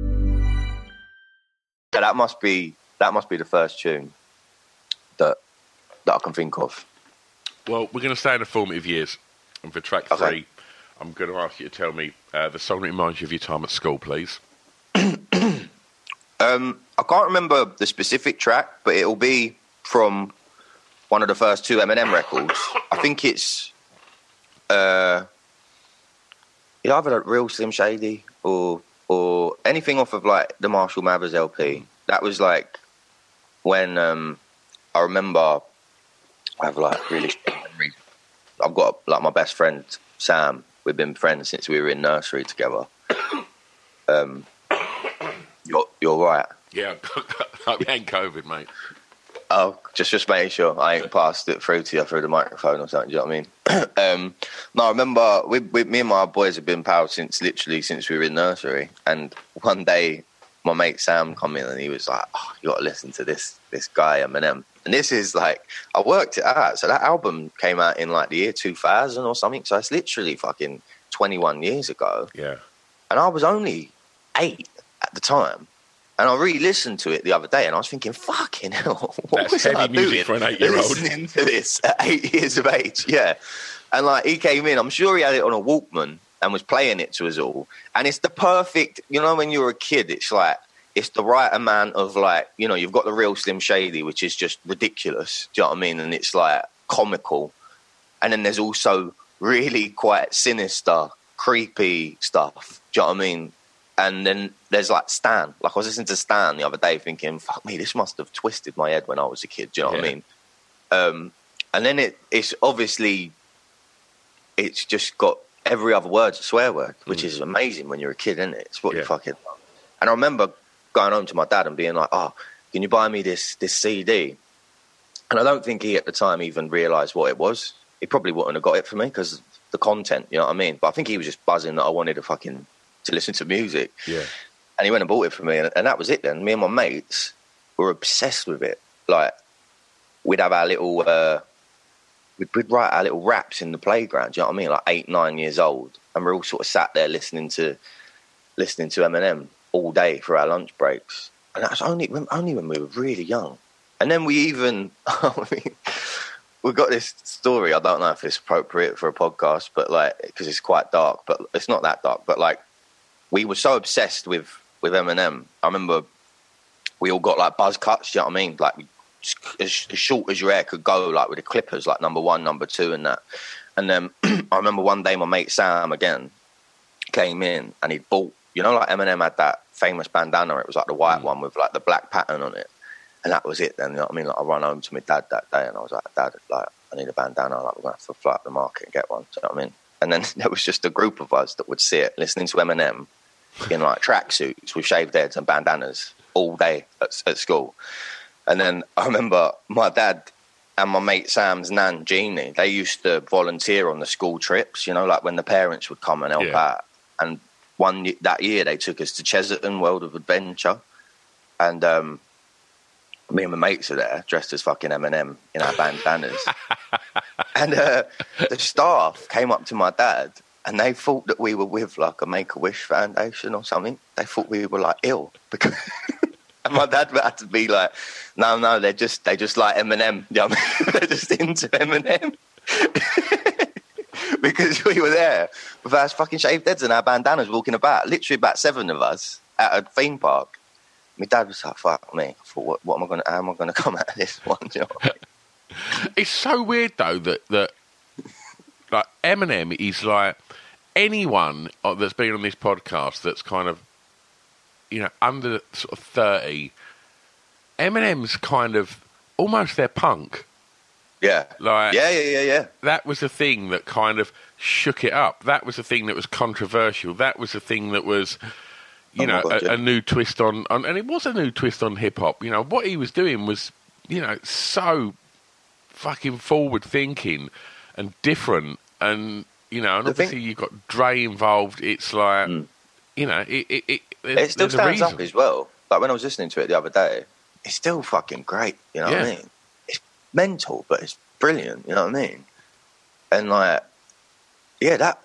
That must be the first tune that I can think of. Well, we're going to stay in the formative years. And for track 3, I'm going to ask you to tell me the song that reminds you of your time at school, please. I can't remember the specific track, but it'll be from one of the first 2 Eminem records. I think it's either Real Slim Shady or anything off of like the Marshall Mathers LP. That was like when I remember I have like really strong memories. I've got like my best friend Sam. We've been friends since we were in nursery together. You're right. Yeah, I ain't COVID, mate. Oh, just making sure I ain't passed it through to you through the microphone or something. Do you know what I mean? No, I remember me and my boys have been pals since we were in nursery. And one day, my mate Sam come in and he was like, "Oh, you got to listen to this guy Eminem." And this is like, I worked it out. So that album came out in like the year 2000 or something. So it's literally fucking 21 years ago. Yeah. And I was only 8 at the time. And I re-listened to it the other day and I was thinking, fucking hell, what was I doing for an 8-year-old? listening to this at 8 years of age? Yeah. And like, he came in, I'm sure he had it on a Walkman and was playing it to us all. And it's the perfect, you know, when you're a kid, it's like, it's the right amount of like, you know, you've got the Real Slim Shady, which is just ridiculous. Do you know what I mean? And it's like comical. And then there's also really quite sinister, creepy stuff. Do you know what I mean? And then there's like Stan. Like I was listening to Stan the other day thinking, fuck me, this must have twisted my head when I was a kid. Do you know what I mean? And then it's obviously, it's just got every other word's a swear word, which is amazing when you're a kid, isn't it? It's what you fucking love. And I remember going home to my dad and being like, "Oh, can you buy me this CD?" And I don't think he at the time even realised what it was. He probably wouldn't have got it for me because the content, you know what I mean? But I think he was just buzzing that I wanted to listen to music. Yeah. And he went and bought it for me, and that was it then. Me and my mates were obsessed with it. Like, we'd have our little, we'd write our little raps in the playground, do you know what I mean? Like 8, 9 years old. And we're all sort of sat there listening to Eminem all day for our lunch breaks. And that was only when we were really young. And then we even, we've got this story, I don't know if it's appropriate for a podcast, but like, because it's quite dark, but it's not that dark, but like, we were so obsessed with Eminem. I remember we all got like buzz cuts, you know what I mean? Like as short as your hair could go, like with the clippers, like number 1, number 2 and that. And then I remember one day my mate Sam again came in and he'd bought, you know, like Eminem had that famous bandana. It was like the white one with like the black pattern on it. And that was it then, you know what I mean? Like I ran home to my dad that day and I was like, "Dad, like I need a bandana. Like we're going to have to fly up the market and get one." Do you know what I mean? And then there was just a group of us that would sit listening to Eminem in like tracksuits with shaved heads and bandanas all day at school. And then I remember my dad and my mate Sam's nan, Jeannie, they used to volunteer on the school trips, you know, like when the parents would come and help out. And that year they took us to Chesterton World of Adventure. And me and my mates are there, dressed as fucking Eminem in our bandanas. And the staff came up to my dad and they thought that we were with like a Make-A-Wish Foundation or something. They thought we were like ill because... And my dad had to be like, no, they just like Eminem. You know what I mean? They're just into Eminem. Because we were there with our fucking shaved heads and our bandanas walking about, literally about 7 of us at a theme park. My dad was like, fuck me. I thought, how am I gonna come out of this one? You know what I mean? It's so weird though that like Eminem is like anyone that's been on this podcast that's kind of, you know, under sort of 30, Eminem's kind of almost their punk. Yeah. Like, yeah. That was the thing that kind of shook it up. That was the thing that was controversial. That was the thing that was, you know, a new twist on, and it was a new twist on hip hop. You know, what he was doing was, you know, so fucking forward thinking and different. And, you know, and obviously you've got Dre involved. It's like, you know, it still stands up as well. Like when I was listening to it the other day, it's still fucking great. You know what I mean? It's mental, but it's brilliant. You know what I mean? And like, yeah, that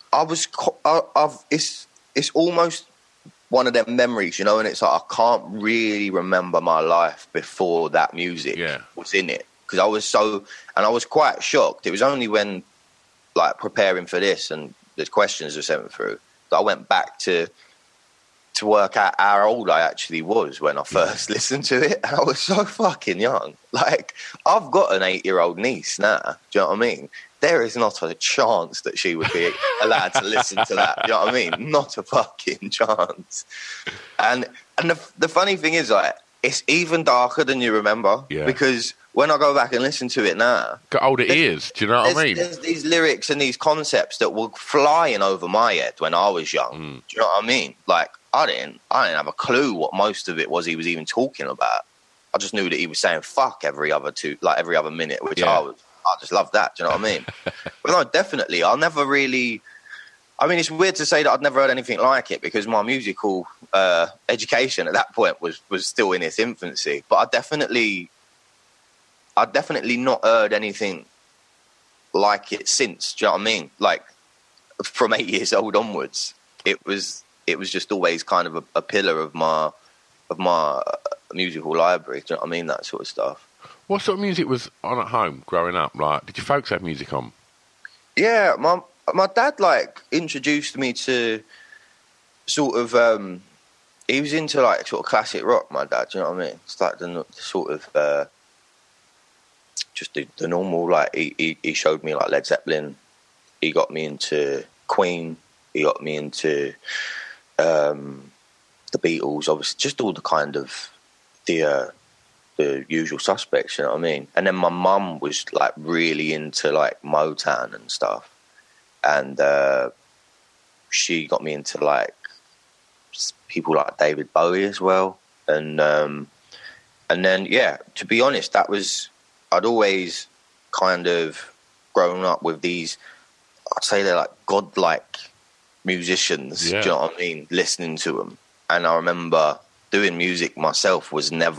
it's almost one of them memories, you know. And it's like I can't really remember my life before that music was in it because I was quite shocked. It was only when like preparing for this and the questions were sent through that I went back to work out how old I actually was when I first listened to it. And I was so fucking young. Like, I've got an 8-year-old niece now. Do you know what I mean? There is not a chance that she would be allowed to listen to that. Do you know what I mean? Not a fucking chance. And the funny thing is, like, it's even darker than you remember. Yeah. Because when I go back and listen to it now... Got older ears, do you know what I mean? There's these lyrics and these concepts that were flying over my head when I was young. Do you know what I mean? Like, I didn't have a clue what most of it was he was even talking about. I just knew that he was saying fuck every other minute, which I just loved that. Do you know what I mean? But no, definitely. I never really... I mean, it's weird to say that I'd never heard anything like it because my musical education at that point was still in its infancy. But I'd definitely not heard anything like it since. Do you know what I mean? Like, from 8 years old onwards, it was just always kind of a pillar of my musical library. Do you know what I mean? That sort of stuff. What sort of music was on at home growing up? Like, did your folks have music on? Yeah, my dad like introduced me to sort of he was into like sort of classic rock. My dad, do you know what I mean? It's like the sort of just the normal. Like he showed me like Led Zeppelin. He got me into Queen. He got me into the Beatles, obviously, just all the kind of the usual suspects, you know what I mean? And then my mum was like really into like Motown and stuff, and she got me into like people like David Bowie as well, and then to be honest, I'd always kind of grown up with these, I'd say they're like godlike musicians, do you know what I mean? Listening to them. And I remember doing music myself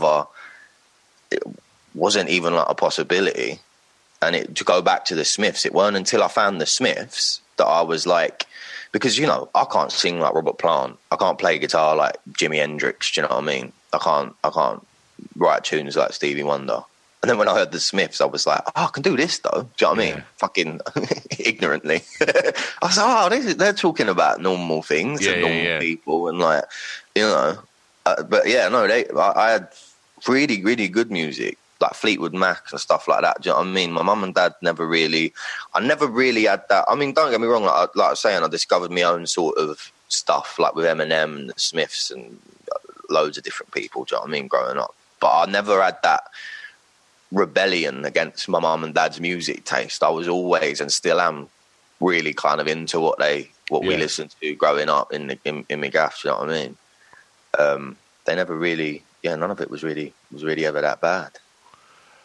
it wasn't even like a possibility. And to go back to the Smiths, it weren't until I found the Smiths that I was like, because, you know, I can't sing like Robert Plant. I can't play guitar like Jimi Hendrix, do you know what I mean? I can't write tunes like Stevie Wonder. And then when I heard the Smiths, I was like, oh, I can do this, though. Do you know what I mean? Fucking ignorantly. I was like, they're talking about normal things and normal people and, like, you know. But, yeah, no, I had really, really good music, like Fleetwood Mac and stuff like that. Do you know what I mean? My mum and dad I never really had that. I mean, don't get me wrong. Like I was saying, I discovered my own sort of stuff, like with Eminem and the Smiths and loads of different people, do you know what I mean, growing up. But I never had that rebellion against my mum and dad's music taste. I was always and still am really kind of into what we listened to growing up in my gaff. You know what I mean? They never really, none of it was really ever that bad.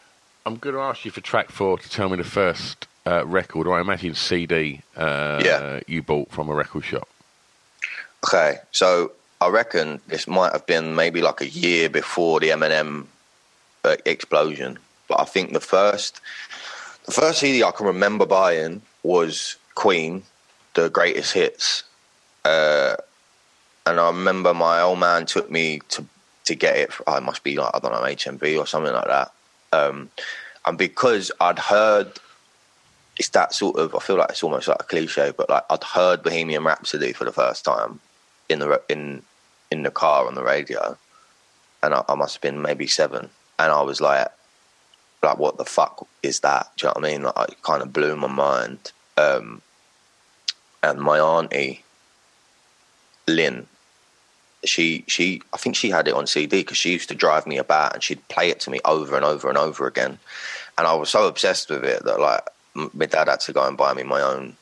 I'm going to ask you for track 4 to tell me the first record, or I imagine CD, you bought from a record shop. Okay, so I reckon this might have been maybe like a year before the Eminem explosion. But I think the first CD I can remember buying was Queen, The Greatest Hits. And I remember my old man took me to get it. It must be like, I don't know, HMV or something like that. And because I'd heard, it's that sort of, I feel like it's almost like a cliche, but like I'd heard Bohemian Rhapsody for the first time in the car on the radio, and I must have been maybe 7, and I was like, what the fuck is that? Do you know what I mean? Like, it kind of blew my mind. And my auntie, Lynn, she I think she had it on CD because she used to drive me about and she'd play it to me over and over and over again. And I was so obsessed with it that like my dad had to go and buy me my own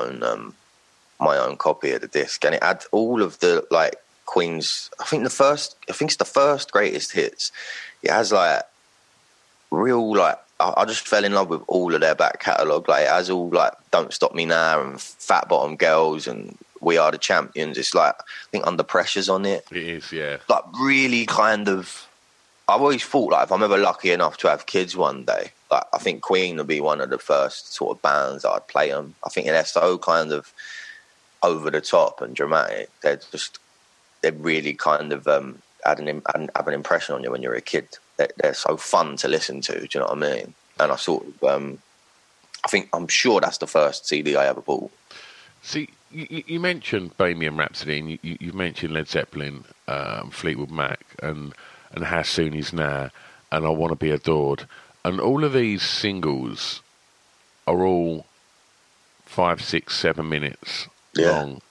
copy of the disc, and it had all of the like Queen's. I think it's the first Greatest Hits. It has like real like I just fell in love with all of their back catalogue. Like it has all like Don't Stop Me Now and Fat Bottom Girls and We Are the Champions. It's like I think Under Pressure's on it. It is, yeah. Like really kind of. I've always thought like if I'm ever lucky enough to have kids one day, like I think Queen would be one of the first sort of bands that I'd play them. I think they're so kind of over the top and dramatic. They really kind of have an impression on you when you're a kid. They're so fun to listen to. Do you know what I mean? And I sort of, I'm sure that's the first CD I ever bought. See, you mentioned Bohemian Rhapsody, and you mentioned Led Zeppelin, Fleetwood Mac, and How Soon Is Now, and I Want to Be Adored, and all of these singles are all 5, 6, 7 minutes long,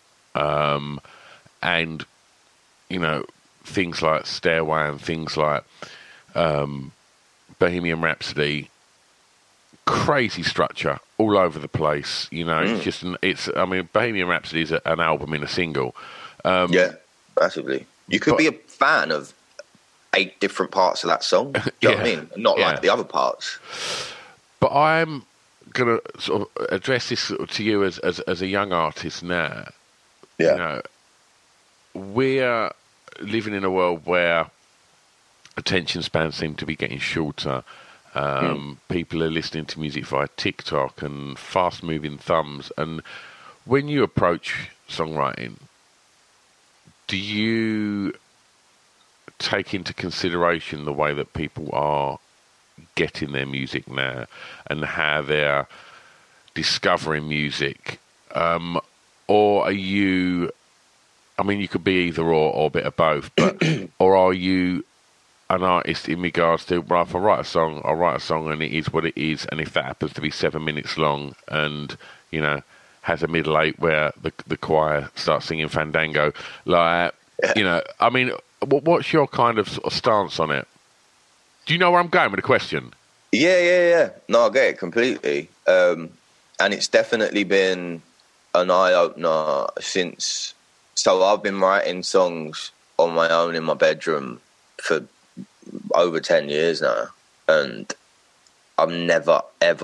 and you know things like Stairway and things like Bohemian Rhapsody, crazy structure all over the place. You know, I mean, Bohemian Rhapsody is an album in a single. Yeah, massively. You could be a fan of 8 different parts of that song. Do you know what I mean? Not like the other parts. But I'm going to sort of address this to you as a young artist now. Yeah. You know, we're living in a world where attention spans seem to be getting shorter. People are listening to music via TikTok and fast-moving thumbs. And when you approach songwriting, do you take into consideration the way that people are getting their music now and how they're discovering music? Or are you... I mean, you could be either or a bit of both, but or are you an artist in regards to, well, if I write a song, I'll write a song and it is what it is, and if that happens to be 7 minutes long and, you know, has a middle 8 where the choir starts singing Fandango, like, you know, I mean, what's your kind of, sort of stance on it? Do you know where I'm going with the question? Yeah. No, I get it completely. And it's definitely been an eye-opener since... So I've been writing songs on my own in my bedroom for over 10 years now, and I've never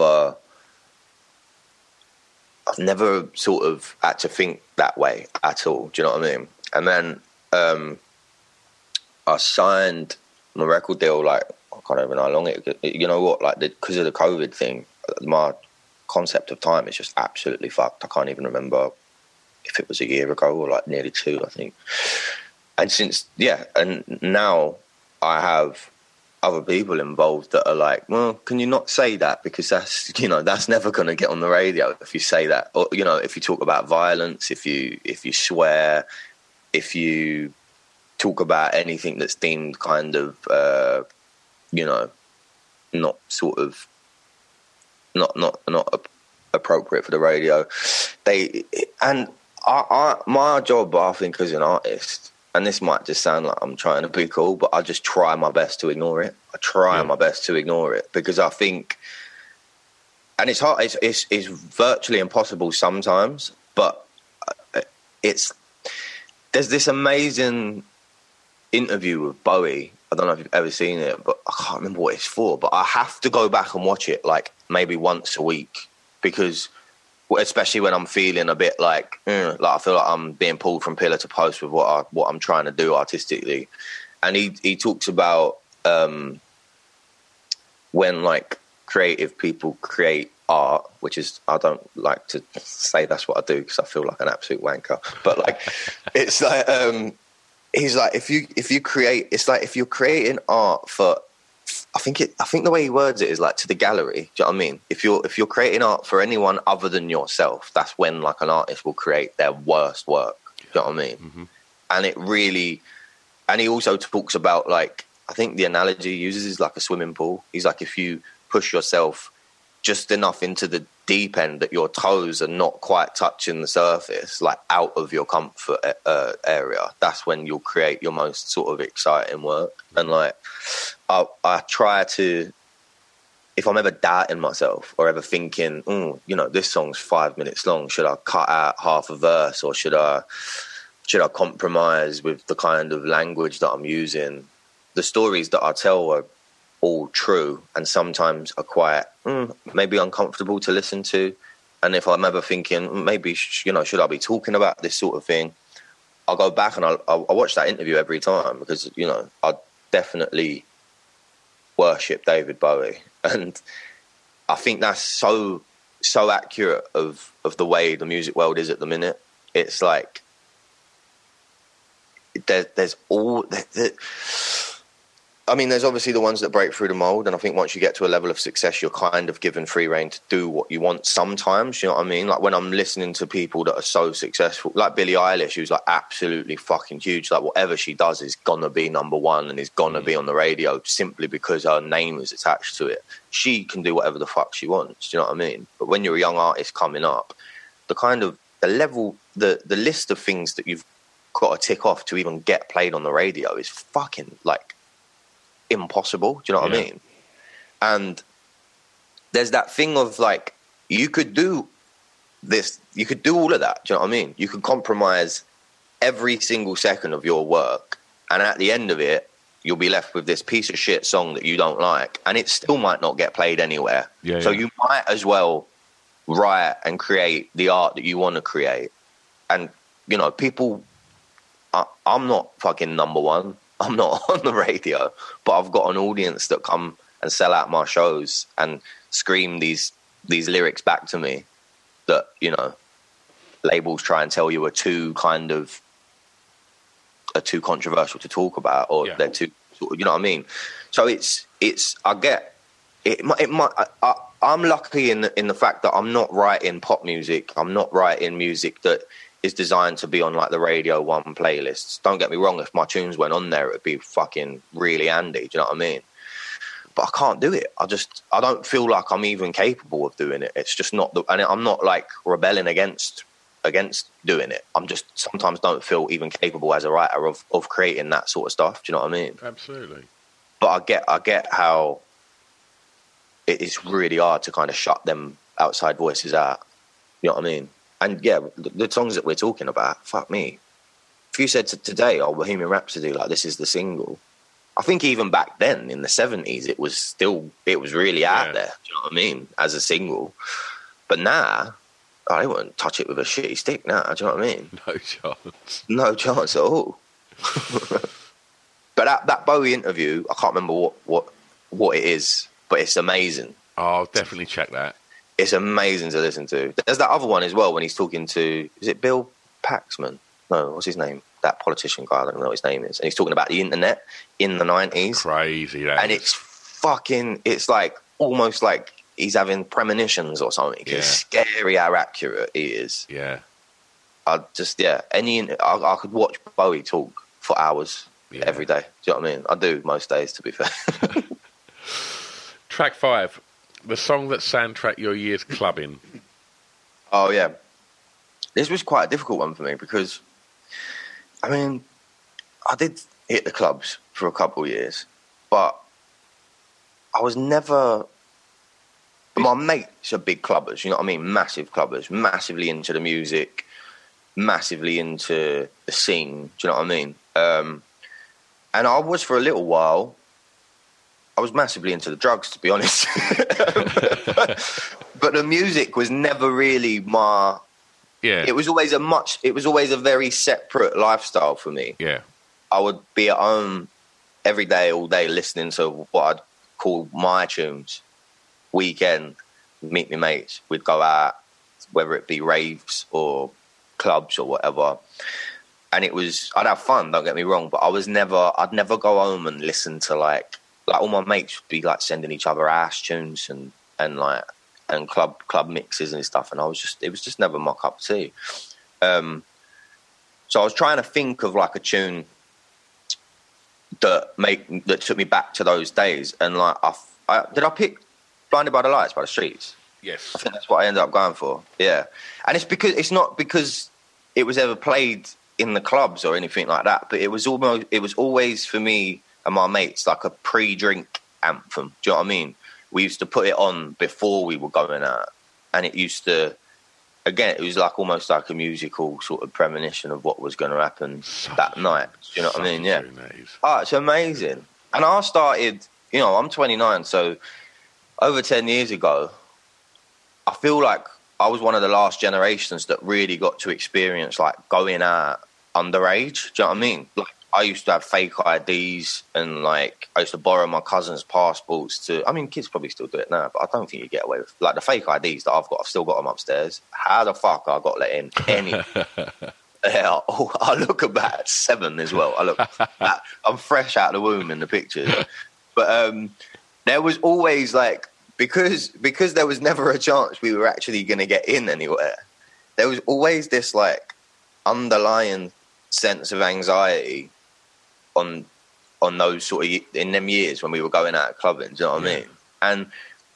sort of had to think that way at all. Do you know what I mean? And then I signed my record deal, like, I can't even know how long you know what, like, because of the COVID thing, my concept of time is just absolutely fucked. I can't even remember if it was a year ago or like nearly 2, I think. And and now I have other people involved that are like, well, can you not say that? Because that's never going to get on the radio if you say that. Or, you know, if you talk about violence, if you swear, if you talk about anything that's deemed kind of, not sort of, not appropriate for the radio. My job, I think, as an artist, and this might just sound like I'm trying to be cool, but I just try my best to ignore it. My best to ignore it because I think, and it's hard, it's virtually impossible sometimes, but there's this amazing interview with Bowie I don't know if you've ever seen it, but I can't remember what it's for. But I have to go back and watch it like maybe once a week, because especially when I'm feeling a bit like I feel like I'm being pulled from pillar to post with what I'm trying to do artistically. And he talks about when like creative people create art, which is, I don't like to say that's what I do because I feel like an absolute wanker, but like it's like he's like if you create, it's like if you're creating art for, I think the way he words it is like to the gallery. Do you know what I mean? If you're creating art for anyone other than yourself, that's when like an artist will create their worst work. Do you know what I mean? Mm-hmm. And it really, and he also talks about like, I think the analogy he uses is like a swimming pool. He's like, if you push yourself just enough into the deep end that your toes are not quite touching the surface, like out of your comfort area, that's when you'll create your most sort of exciting work. And like, I try to, if I'm ever doubting myself or ever thinking, this song's 5 minutes long, should I cut out half a verse, or should I compromise with the kind of language that I'm using? The stories that I tell are all true and sometimes are quite maybe uncomfortable to listen to. And if I'm ever thinking maybe should I be talking about this sort of thing, I'll go back and I'll watch that interview every time, because I definitely worship David Bowie, and I think that's so accurate of the way the music world is at the minute. It's like there's obviously the ones that break through the mold, and I think once you get to a level of success, you're kind of given free rein to do what you want sometimes, you know what I mean? Like when I'm listening to people that are so successful, like Billie Eilish, who's like absolutely fucking huge, like whatever she does is gonna be number one and is gonna be on the radio simply because her name is attached to it. She can do whatever the fuck she wants, do you know what I mean? But when you're a young artist coming up, the list of things that you've got to tick off to even get played on the radio is fucking like impossible. Do you know what I mean? And there's that thing of like, you could do this, you could do all of that. Do you know what I mean? You could compromise every single second of your work, and at the end of it, you'll be left with this piece of shit song that you don't like, and it still might not get played anywhere. So you might as well write and create the art that you want to create. And people, I'm not fucking number one. I'm not on the radio, but I've got an audience that come and sell out my shows and scream these lyrics back to me that, labels try and tell you are too controversial to talk about, or they're too, you know what I mean? So I'm lucky in the fact that I'm not writing pop music. I'm not writing music that is designed to be on like the Radio 1 playlists. Don't get me wrong, if my tunes went on there, it would be fucking really handy, do you know what I mean? But I can't do it. I don't feel like I'm even capable of doing it. It's just not and I'm not like rebelling against doing it. I'm just sometimes don't feel even capable as a writer of creating that sort of stuff, do you know what I mean? Absolutely. But I get how it is really hard to kind of shut them outside voices out, you know what I mean? And yeah, the songs that we're talking about, fuck me. If you said today, Bohemian Rhapsody, like this is the single, I think even back then in the 70s, it was really out there. Do you know what I mean? As a single. But now, they wouldn't touch it with a shitty stick now. Do you know what I mean? No chance. No chance at all. But that Bowie interview, I can't remember what it is, but it's amazing. Oh, I'll definitely check that. It's amazing to listen to. There's that other one as well when he's talking to, is it Bill Paxman? No, what's his name? That politician guy, I don't know what his name is. And he's talking about the internet in the 90s. Crazy, that and is. It's like almost like he's having premonitions or something. Yeah. It's scary how accurate he is. Yeah. I could watch Bowie talk for hours every day. Do you know what I mean? I do most days, to be fair. Track 5. The song that soundtracked your years clubbing. Oh, yeah. This was quite a difficult one for me because, I did hit the clubs for a couple of years, but I was never... My mates are big clubbers, you know what I mean? Massive clubbers, massively into the music, massively into the scene, do you know what I mean? And I was, for a little while, I was massively into the drugs, to be honest. But the music was never really my... Yeah. It was always a very separate lifestyle for me. Yeah. I would be at home every day, all day, listening to what I'd call my tunes. Weekend, meet me mates. We'd go out, whether it be raves or clubs or whatever. And I'd have fun, don't get me wrong, but I'd never go home and listen to like all my mates would be like sending each other ass tunes and club mixes and stuff. And it was just never my cup of tea. So I was trying to think of like a tune that took me back to those days. And like, did I pick Blinded by the Lights by the Streets? Yes. I think that's what I ended up going for. Yeah. And it's not because it was ever played in the clubs or anything like that, but it was always for me and my mates like a pre-drink anthem. Do you know what I mean? We used to put it on before we were going out, and it was like almost like a musical sort of premonition of what was going to happen that night. Do you know what I mean? Yeah. Oh, it's amazing. And I started, I'm 29, so over 10 years ago, I feel like I was one of the last generations that really got to experience like going out underage. Do you know what I mean? Like, I used to have fake IDs, and like I used to borrow my cousin's passports kids probably still do it now, but I don't think you get away with like the fake IDs that I've still got them upstairs. How the fuck I got let in? Yeah, I look about 7 as well. I'm fresh out of the womb in the pictures. But there was always like, because there was never a chance we were actually going to get in anywhere, there was always this like underlying sense of anxiety on those sort of, in them years when we were going out clubbing, do you know what I mean? And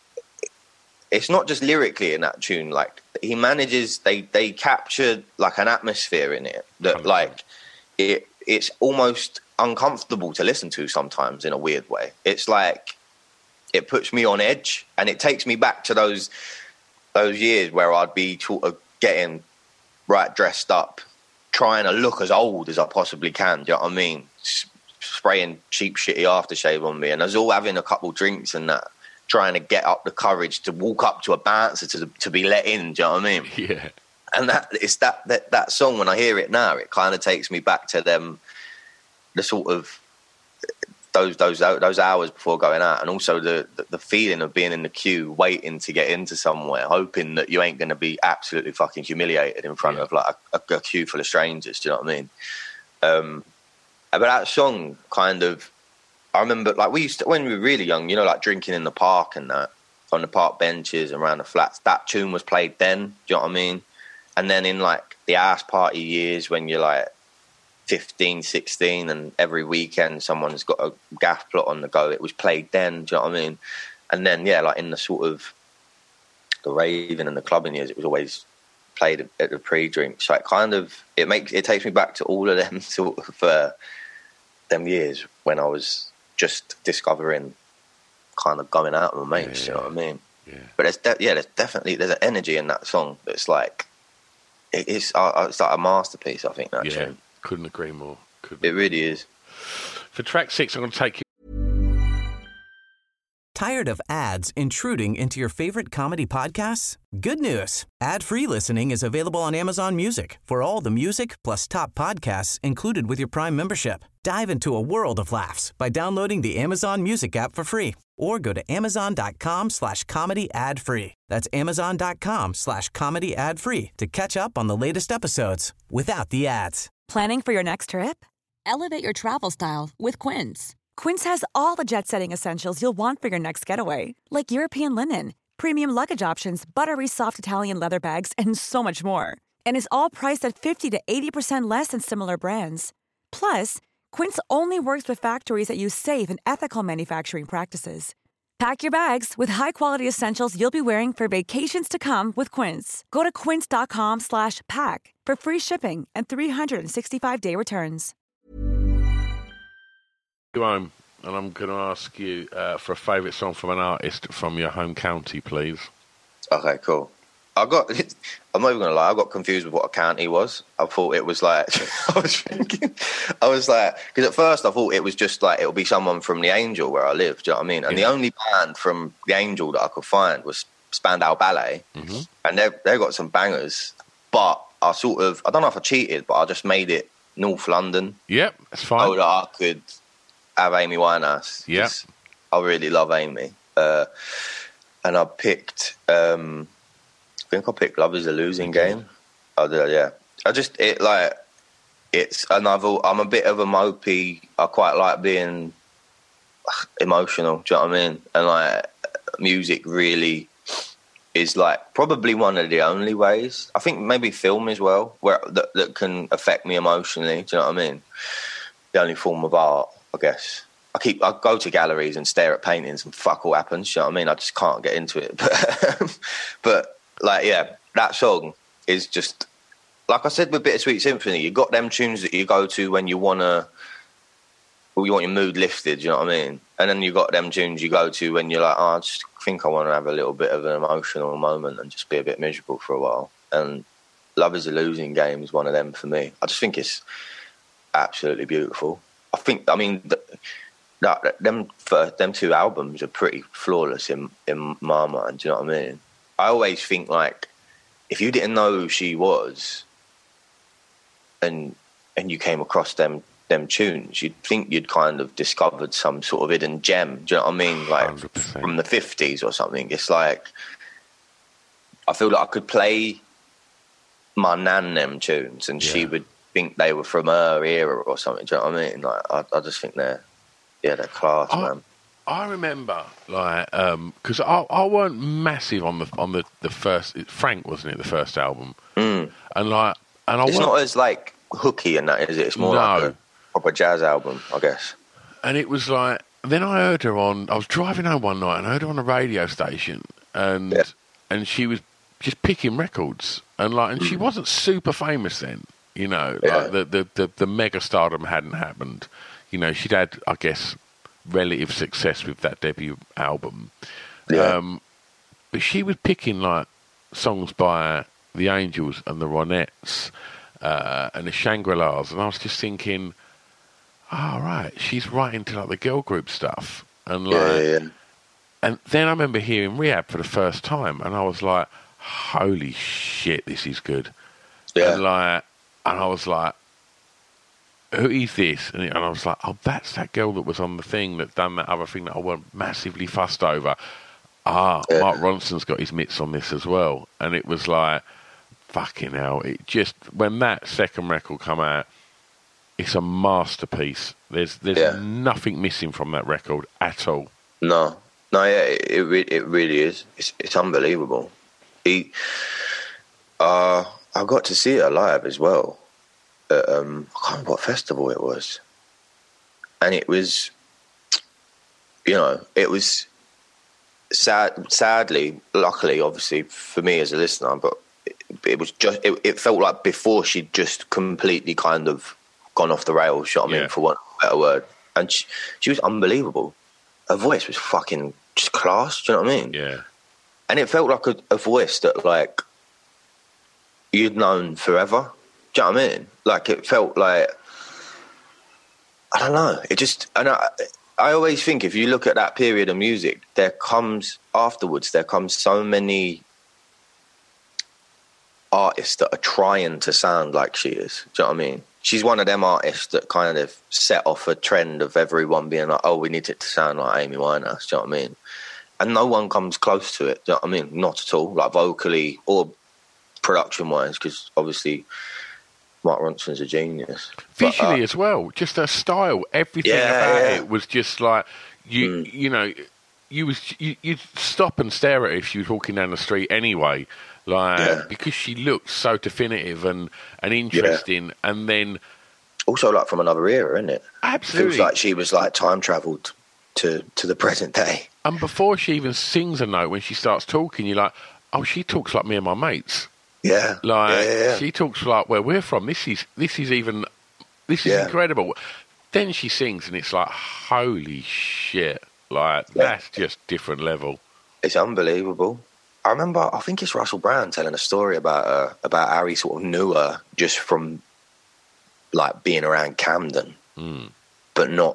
it's not just lyrically in that tune, like he manages, they captured like an atmosphere in it that 100%. Like it's almost uncomfortable to listen to sometimes in a weird way. It's like it puts me on edge, and it takes me back to those years where I'd be sort of getting right dressed up, trying to look as old as I possibly can, do you know what I mean? Spraying cheap shitty aftershave on me, and I was all having a couple drinks and that, trying to get up the courage to walk up to a bouncer to be let in, do you know what I mean? Yeah. And that song, when I hear it now, it kind of takes me back to them, the sort of those hours before going out, and also the feeling of being in the queue, waiting to get into somewhere, hoping that you ain't going to be absolutely fucking humiliated in front of like a queue full of strangers. Do you know what I mean? But that song kind of, I remember like we used to, when we were really young, like drinking in the park and that, on the park benches and around the flats. That tune was played then. Do you know what I mean? And then in like the house party years when you're like 15, 16, and every weekend someone's got a gaff plot on the go, it was played then. Do you know what I mean? And then like in the sort of the raving and the clubbing years, it was always played at the pre-drink. So it kind of it takes me back to all of them sort of them years when I was just discovering, kind of going out with my mates. You know what I mean? Yeah. But there's definitely an energy in that song that's like it's like a masterpiece. I think that tune. Couldn't agree more. It really is. For track 6, I'm going to take you. Tired of ads intruding into your favorite comedy podcasts? Good news. Ad-free listening is available on Amazon Music for all the music plus top podcasts included with your Prime membership. Dive into a world of laughs by downloading the Amazon Music app for free, or go to amazon.com/comedy ad-free. That's amazon.com/comedy ad-free to catch up on the latest episodes without the ads. Planning for your next trip? Elevate your travel style with Quince. Quince has all the jet-setting essentials you'll want for your next getaway, like European linen, premium luggage options, buttery soft Italian leather bags, and so much more. And is all priced at 50 to 80% less than similar brands. Plus, Quince only works with factories that use safe and ethical manufacturing practices. Pack your bags with high-quality essentials you'll be wearing for vacations to come with Quince. Go to quince.com/pack for free shipping and 365-day returns. Go home, and I'm going to ask you for a favourite song from an artist from your home county, please. Okay, cool. I'm not even gonna lie, I got confused with what a county was. I thought it was like because at first I thought it was just like it'll be someone from the Angel where I live. Do you know what I mean? And the only band from the Angel that I could find was Spandau Ballet, and they've got some bangers. But I don't know if I cheated, but I just made it North London. Yep, that's fine. So that I could have Amy Winehouse. Yep. I really love Amy. And I picked, I think I picked Love Is a Losing Game. I did, yeah. It's another, I'm a bit of a mopey. I quite like being emotional, do you know what I mean? And like, music really is like probably one of the only ways, I think maybe film as well, where that can affect me emotionally, do you know what I mean? The only form of art, I guess. I go to galleries and stare at paintings and fuck all happens, you know what I mean? I just can't get into it. But like, yeah, that song is just, like I said with Bittersweet Symphony, you got them tunes that you go to when you want your mood lifted, you know what I mean? And then you got them tunes you go to when you're like, I just think I want to have a little bit of an emotional moment and just be a bit miserable for a while. And Love Is a Losing Game is one of them for me. I just think it's absolutely beautiful. Them two albums are pretty flawless in my mind, do you know what I mean? I always think, like, if you didn't know who she was and you came across them tunes, you'd think you'd kind of discovered some sort of hidden gem, do you know what I mean? Like 100%. From the 50s or something. It's like, I feel like I could play my nan them tunes and she would think they were from her era or something, do you know what I mean? Like, I just think they're class, man. I remember, like, because I weren't massive on the first. Frank, wasn't it, the first album? And like, it's not as like hooky and that, is it? It's more like a proper jazz album, I guess. And it was like, then I heard her I was driving home one night and I heard her on a radio station, and she was just picking records, and she wasn't super famous then, you know, like the mega stardom hadn't happened. You know, she'd had, I guess, relative success with that debut album. Yeah. But she was picking, like, songs by the Angels and the Ronettes and the Shangri-Las, and I was just thinking, right, she's right into, like, the girl group stuff. And, like, and then I remember hearing Rehab for the first time, and I was like, holy shit, this is good. Yeah. And I was like, who is this? And I was like, oh, that's that girl that was on the thing that done that other thing that I was massively fussed over. Mark Ronson's got his mitts on this as well. And it was like, fucking hell. It just, when that second record come out, it's a masterpiece. There's nothing missing from that record at all. No, it really is. It's unbelievable. I got to see it live as well. I can't remember what festival it was, and it was, you know, it was sadly, luckily, obviously for me as a listener, but it was just, it felt like before she'd just completely kind of gone off the rails, you know what I mean, for want of a better word, and she was unbelievable. Her voice was fucking just class, do you know what I mean? Yeah. And it felt like a voice that, like, you'd known forever. Do you know what I mean? Like, it felt like, I don't know. It just, and I always think if you look at that period of music, afterwards there comes so many artists that are trying to sound like she is. Do you know what I mean? She's one of them artists that kind of set off a trend of everyone being like, oh, we need it to sound like Amy Winehouse. Do you know what I mean? And no one comes close to it. Do you know what I mean? Not at all. Like, vocally or production-wise, because obviously Mark Ronson's a genius. Visually as well, just her style, everything about it was just like, you know, you'd stop and stare at her if she was walking down the street anyway, like, because she looked so definitive and interesting, and then also like from another era, isn't it? Absolutely. It feels like she was like time travelled to the present day. And before she even sings a note, when she starts talking, you're like, oh, she talks like me and my mates. Yeah, she talks like where we're from. This is incredible. Then she sings, and it's like, holy shit! Like, that's just different level. It's unbelievable. I remember, I think it's Russell Brand telling a story about how he sort of knew her just from like being around Camden, but not.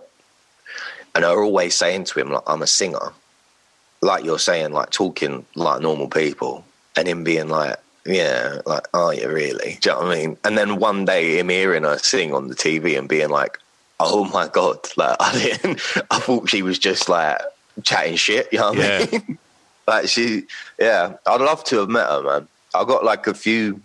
And her always saying to him, like, I'm a singer, like you're saying, like talking like normal people, and him being like, yeah, like, are you really? Do you know what I mean? And then one day him hearing her sing on the TV and being like, oh my God, like I thought she was just like chatting shit, you know what I mean? Like I'd love to have met her, man. I've got like a few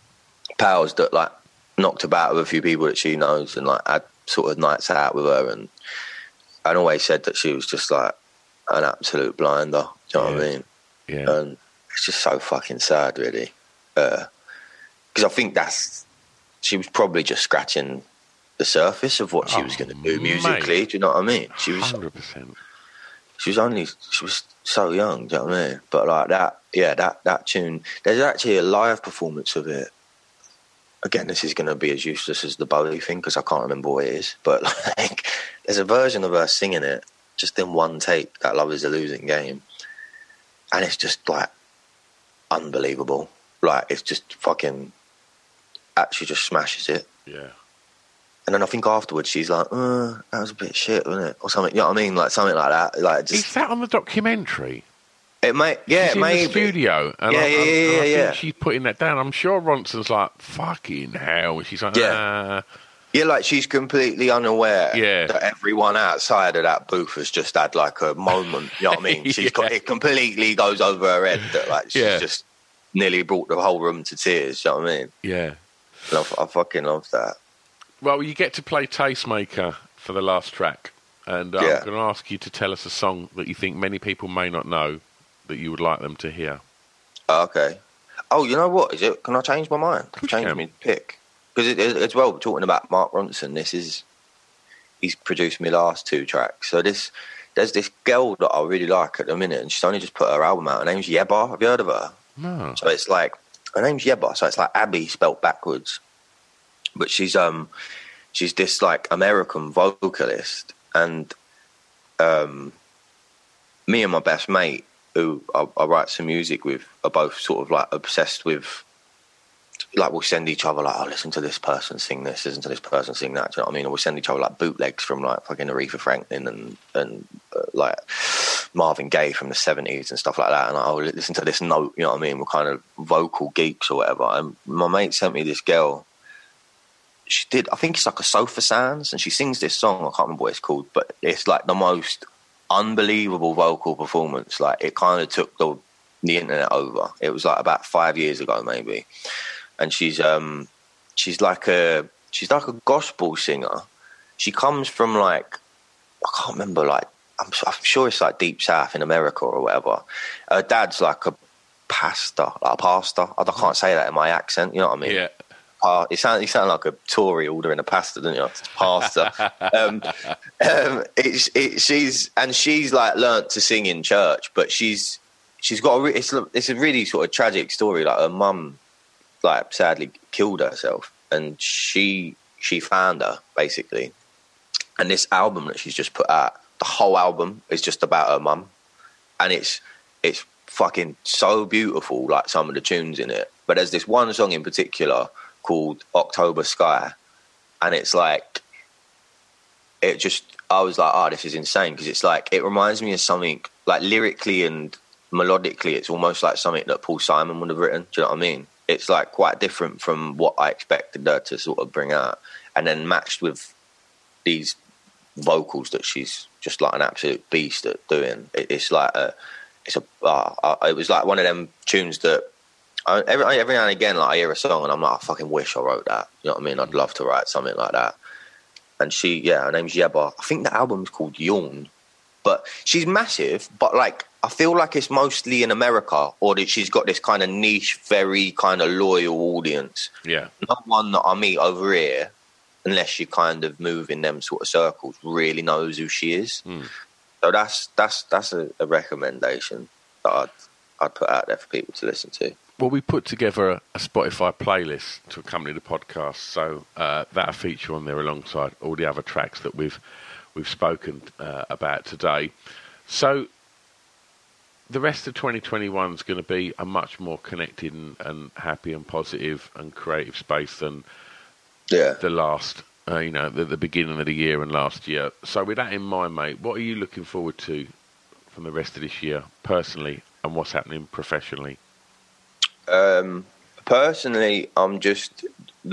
pals that like knocked about with a few people that she knows and like had sort of nights out with her and always said that she was just like an absolute blinder. Do you know what I mean? Yeah. And it's just so fucking sad, really. Because I think she was probably just scratching the surface of what she was going to do musically. Do you know what I mean? She was 100%. She was so young. Do you know what I mean? But like that tune. There's actually a live performance of it. Again, this is going to be as useless as the Bowie thing because I can't remember what it is. But like, there's a version of her singing it just in one take. That Love Is a Losing Game, and it's just like unbelievable. Like it's just fucking actually just smashes it. Yeah. And then I think afterwards she's like, that was a bit shit, wasn't it? Or something. You know what I mean? Like something like that. Like just, is that on the documentary? It may, yeah, she's it may in the studio. And yeah, I yeah. think she's putting that down. I'm sure Ronson's like, fucking hell. And she's like, yeah, like she's completely unaware that everyone outside of that booth has just had like a moment. You know what I mean? She's got it completely goes over her head that like she's just nearly brought the whole room to tears. You know what I mean? Yeah. And I fucking love that. Well, you get to play Tastemaker for the last track, and I'm going to ask you to tell us a song that you think many people may not know that you would like them to hear. Okay. Oh, you know what? Is it? Can I change my mind? Change my pick because as well. Talking about Mark Ronson, he's produced my last 2 tracks. So there's this girl that I really like at the minute, and she's only just put her album out. Her name's Yebba. Have you heard of her? No. So it's like her name's Yebba. So it's like Abby spelt backwards. But she's this like American vocalist, and me and my best mate, who I write some music with, are both sort of like obsessed with. Like we'll send each other like, oh, listen to this person sing this, listen to this person sing that. Do you know what I mean? Or we'll send each other like bootlegs from like fucking Aretha Franklin and like Marvin Gaye from the 70s and stuff like that. And like, oh, listen to this note. You know what I mean? We're kind of vocal geeks or whatever. And my mate sent me this girl. She did, I think it's like a Sofa Sounds, and she sings this song, I can't remember what it's called, but it's like the most unbelievable vocal performance. Like it kind of took the internet over. It was like about 5 years ago maybe. And she's like a gospel singer. She comes from like, I can't remember, like I'm sure it's like deep south in America or whatever. Her dad's like a pastor. I can't say that in my accent, you know what I mean? Yeah. You sound like a Tory ordering a pasta, don't you? It's pasta. She's like learnt to sing in church, but she's got it's a really sort of tragic story. Like her mum, like sadly killed herself, and she found her basically. And this album that she's just put out, the whole album is just about her mum, and it's fucking so beautiful. Like some of the tunes in it, but there's this one song in particular called October Sky, and it's like I was like, oh, this is insane, because it's like it reminds me of something like lyrically and melodically it's almost like something that Paul Simon would have written. Do you know what I mean? It's like quite different from what I expected her to sort of bring out, and then matched with these vocals that she's just like an absolute beast at doing. It was like one of them tunes that every now and again, like I hear a song and I'm like, I fucking wish I wrote that. You know what I mean? I'd love to write something like that. And her name's Yebba. I think the album's called Yawn. But she's massive, but like I feel like it's mostly in America, or that she's got this kind of niche, very kind of loyal audience. Yeah. No one that I meet over here, unless you kind of move in them sort of circles, really knows who she is. So that's a recommendation that I'd put out there for people to listen to. Well, we put together a Spotify playlist to accompany the podcast, so that'll feature on there alongside all the other tracks that we've spoken about today. So the rest of 2021 is going to be a much more connected and happy and positive and creative space than the last, the beginning of the year and last year. So with that in mind, mate, what are you looking forward to from the rest of this year, personally, and what's happening professionally? Personally, I'm just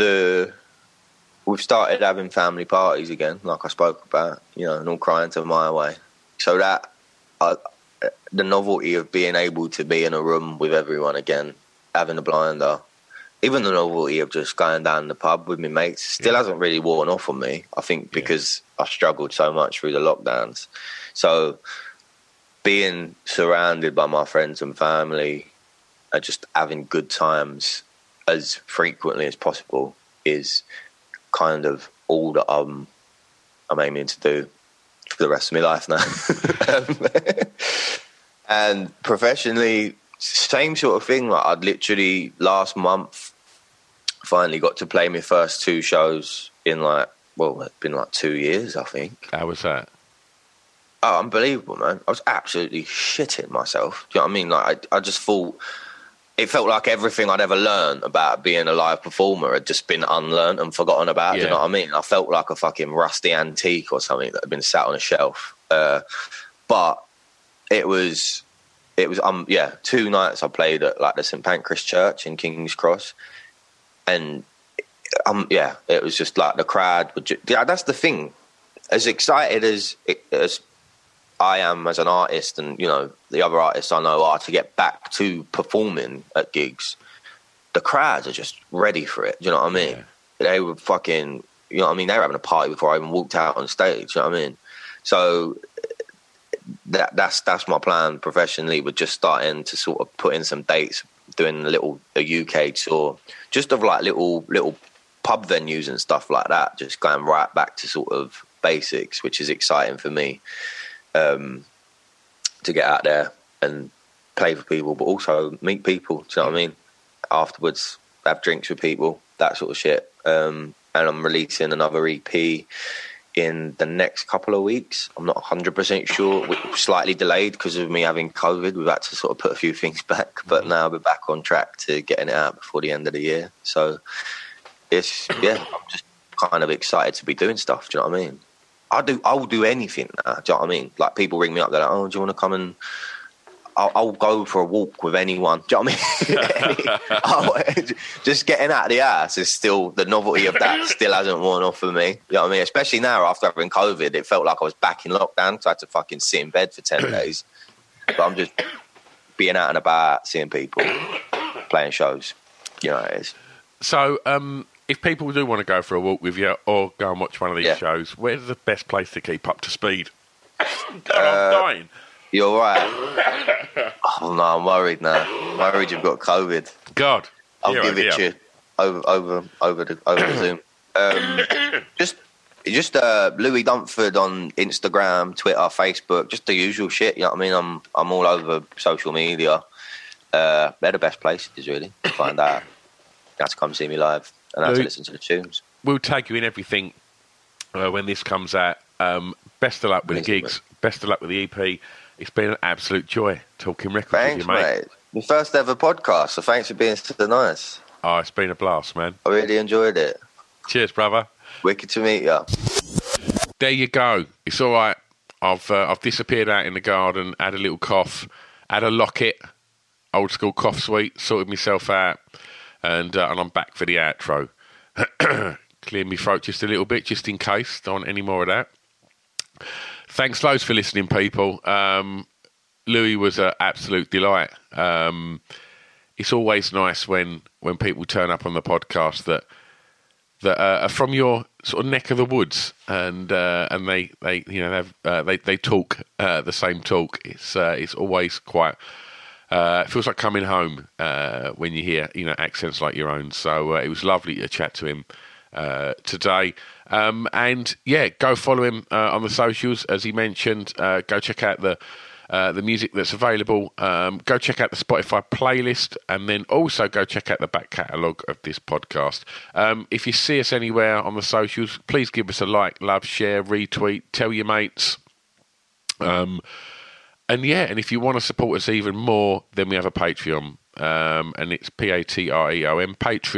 we've started having family parties again, like I spoke about, and all crying to my way. So that the novelty of being able to be in a room with everyone again, having a blinder, even the novelty of just going down the pub with my mates still hasn't really worn off on me, I think, because I struggled so much through the lockdowns. So being surrounded by my friends and family and just having good times as frequently as possible is kind of all that I'm aiming to do for the rest of my life now. And professionally, same sort of thing. Like, I'd literally last month finally got to play my first 2 shows in it's been 2 years, I think. How was that? Oh, unbelievable, man. I was absolutely shitting myself. Do you know what I mean? Like, I just thought it felt like everything I'd ever learned about being a live performer had just been unlearned and forgotten about. Do you know what I mean? I felt like a fucking rusty antique or something that had been sat on a shelf. But it was 2 nights I played at the St Pancras Church in King's Cross, and it was just like the crowd would that's the thing. As excited as I am as an artist, and the other artists I know are, to get back to performing at gigs, the crowds are just ready for it. Do you know what I mean? They were fucking, they were having a party before I even walked out on stage. Do you know what I mean? So that's my plan professionally, with just starting to sort of put in some dates, doing a UK tour, just of little pub venues and stuff like that, just going right back to sort of basics, which is exciting for me. To get out there and play for people, but also meet people, do you know what I mean? Afterwards, have drinks with people, that sort of shit. And I'm releasing another EP in the next couple of weeks. I'm not 100% sure. We're slightly delayed because of me having COVID. We've had to sort of put a few things back, but now we're back on track to getting it out before the end of the year. So I'm just kind of excited to be doing stuff, do you know what I mean? I will do anything now, do you know what I mean? Like, people ring me up, they're like, oh, do you want to come and... I'll go for a walk with anyone, do you know what I mean? Just getting out of the house is still... The novelty of that still hasn't worn off for me, you know what I mean? Especially now, after having COVID, it felt like I was back in lockdown, so I had to fucking sit in bed for 10 days. But I'm just being out and about, seeing people, playing shows, you know how it is. So, if people do want to go for a walk with you or go and watch one of these shows, where's the best place to keep up to speed? I'm dying. You're right. Oh, no, I'm worried now. I'm worried you've got COVID. God. I'll give it to you over the Zoom. Just Louis Dunford on Instagram, Twitter, Facebook, just the usual shit, you know what I mean? I'm all over social media. They're the best places, really, to find out. You have to come see me live. And I have to listen to the tunes. We'll tag you in everything when this comes out. Best of luck with the gigs. Best of luck with the EP. It's been an absolute joy talking records with you, mate. The first ever podcast, so thanks for being so nice. Oh, it's been a blast, man. I really enjoyed it. Cheers, brother. Wicked to meet you. There you go. It's all right. I've disappeared out in the garden, had a little cough, had a locket, old school cough suite, sorted myself out. And I'm back for the outro. Clear my throat just a little bit, just in case. Don't want any more of that. Thanks loads for listening, people. Louis was an absolute delight. It's always nice when people turn up on the podcast that are from your sort of neck of the woods, and they talk the same talk. It's always quite. It feels like coming home when you hear accents like your own. So it was lovely to chat to him today. And go follow him on the socials, as he mentioned. Go check out the music that's available. Go check out the Spotify playlist, and then also go check out the back catalogue of this podcast. If you see us anywhere on the socials, please give us a like, love, share, retweet, tell your mates. And if you want to support us even more, then we have a Patreon. And it's Patreon,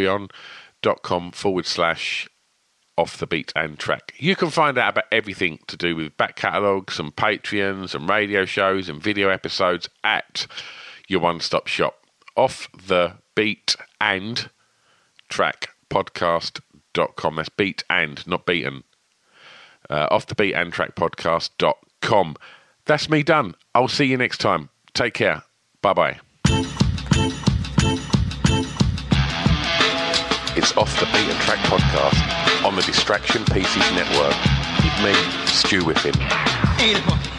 patreon.com/Off the Beat and Track. You can find out about everything to do with back catalogues and Patreons and radio shows and video episodes at your one-stop shop, Off the Beat and Track podcast.com. That's beat and, not beaten. Off the Beat and Track podcast.com. That's me done. I'll see you next time. Take care. Bye-bye. It's Off the Beat and Track podcast on the Distraction Pieces Network with me, Stu Whiffen.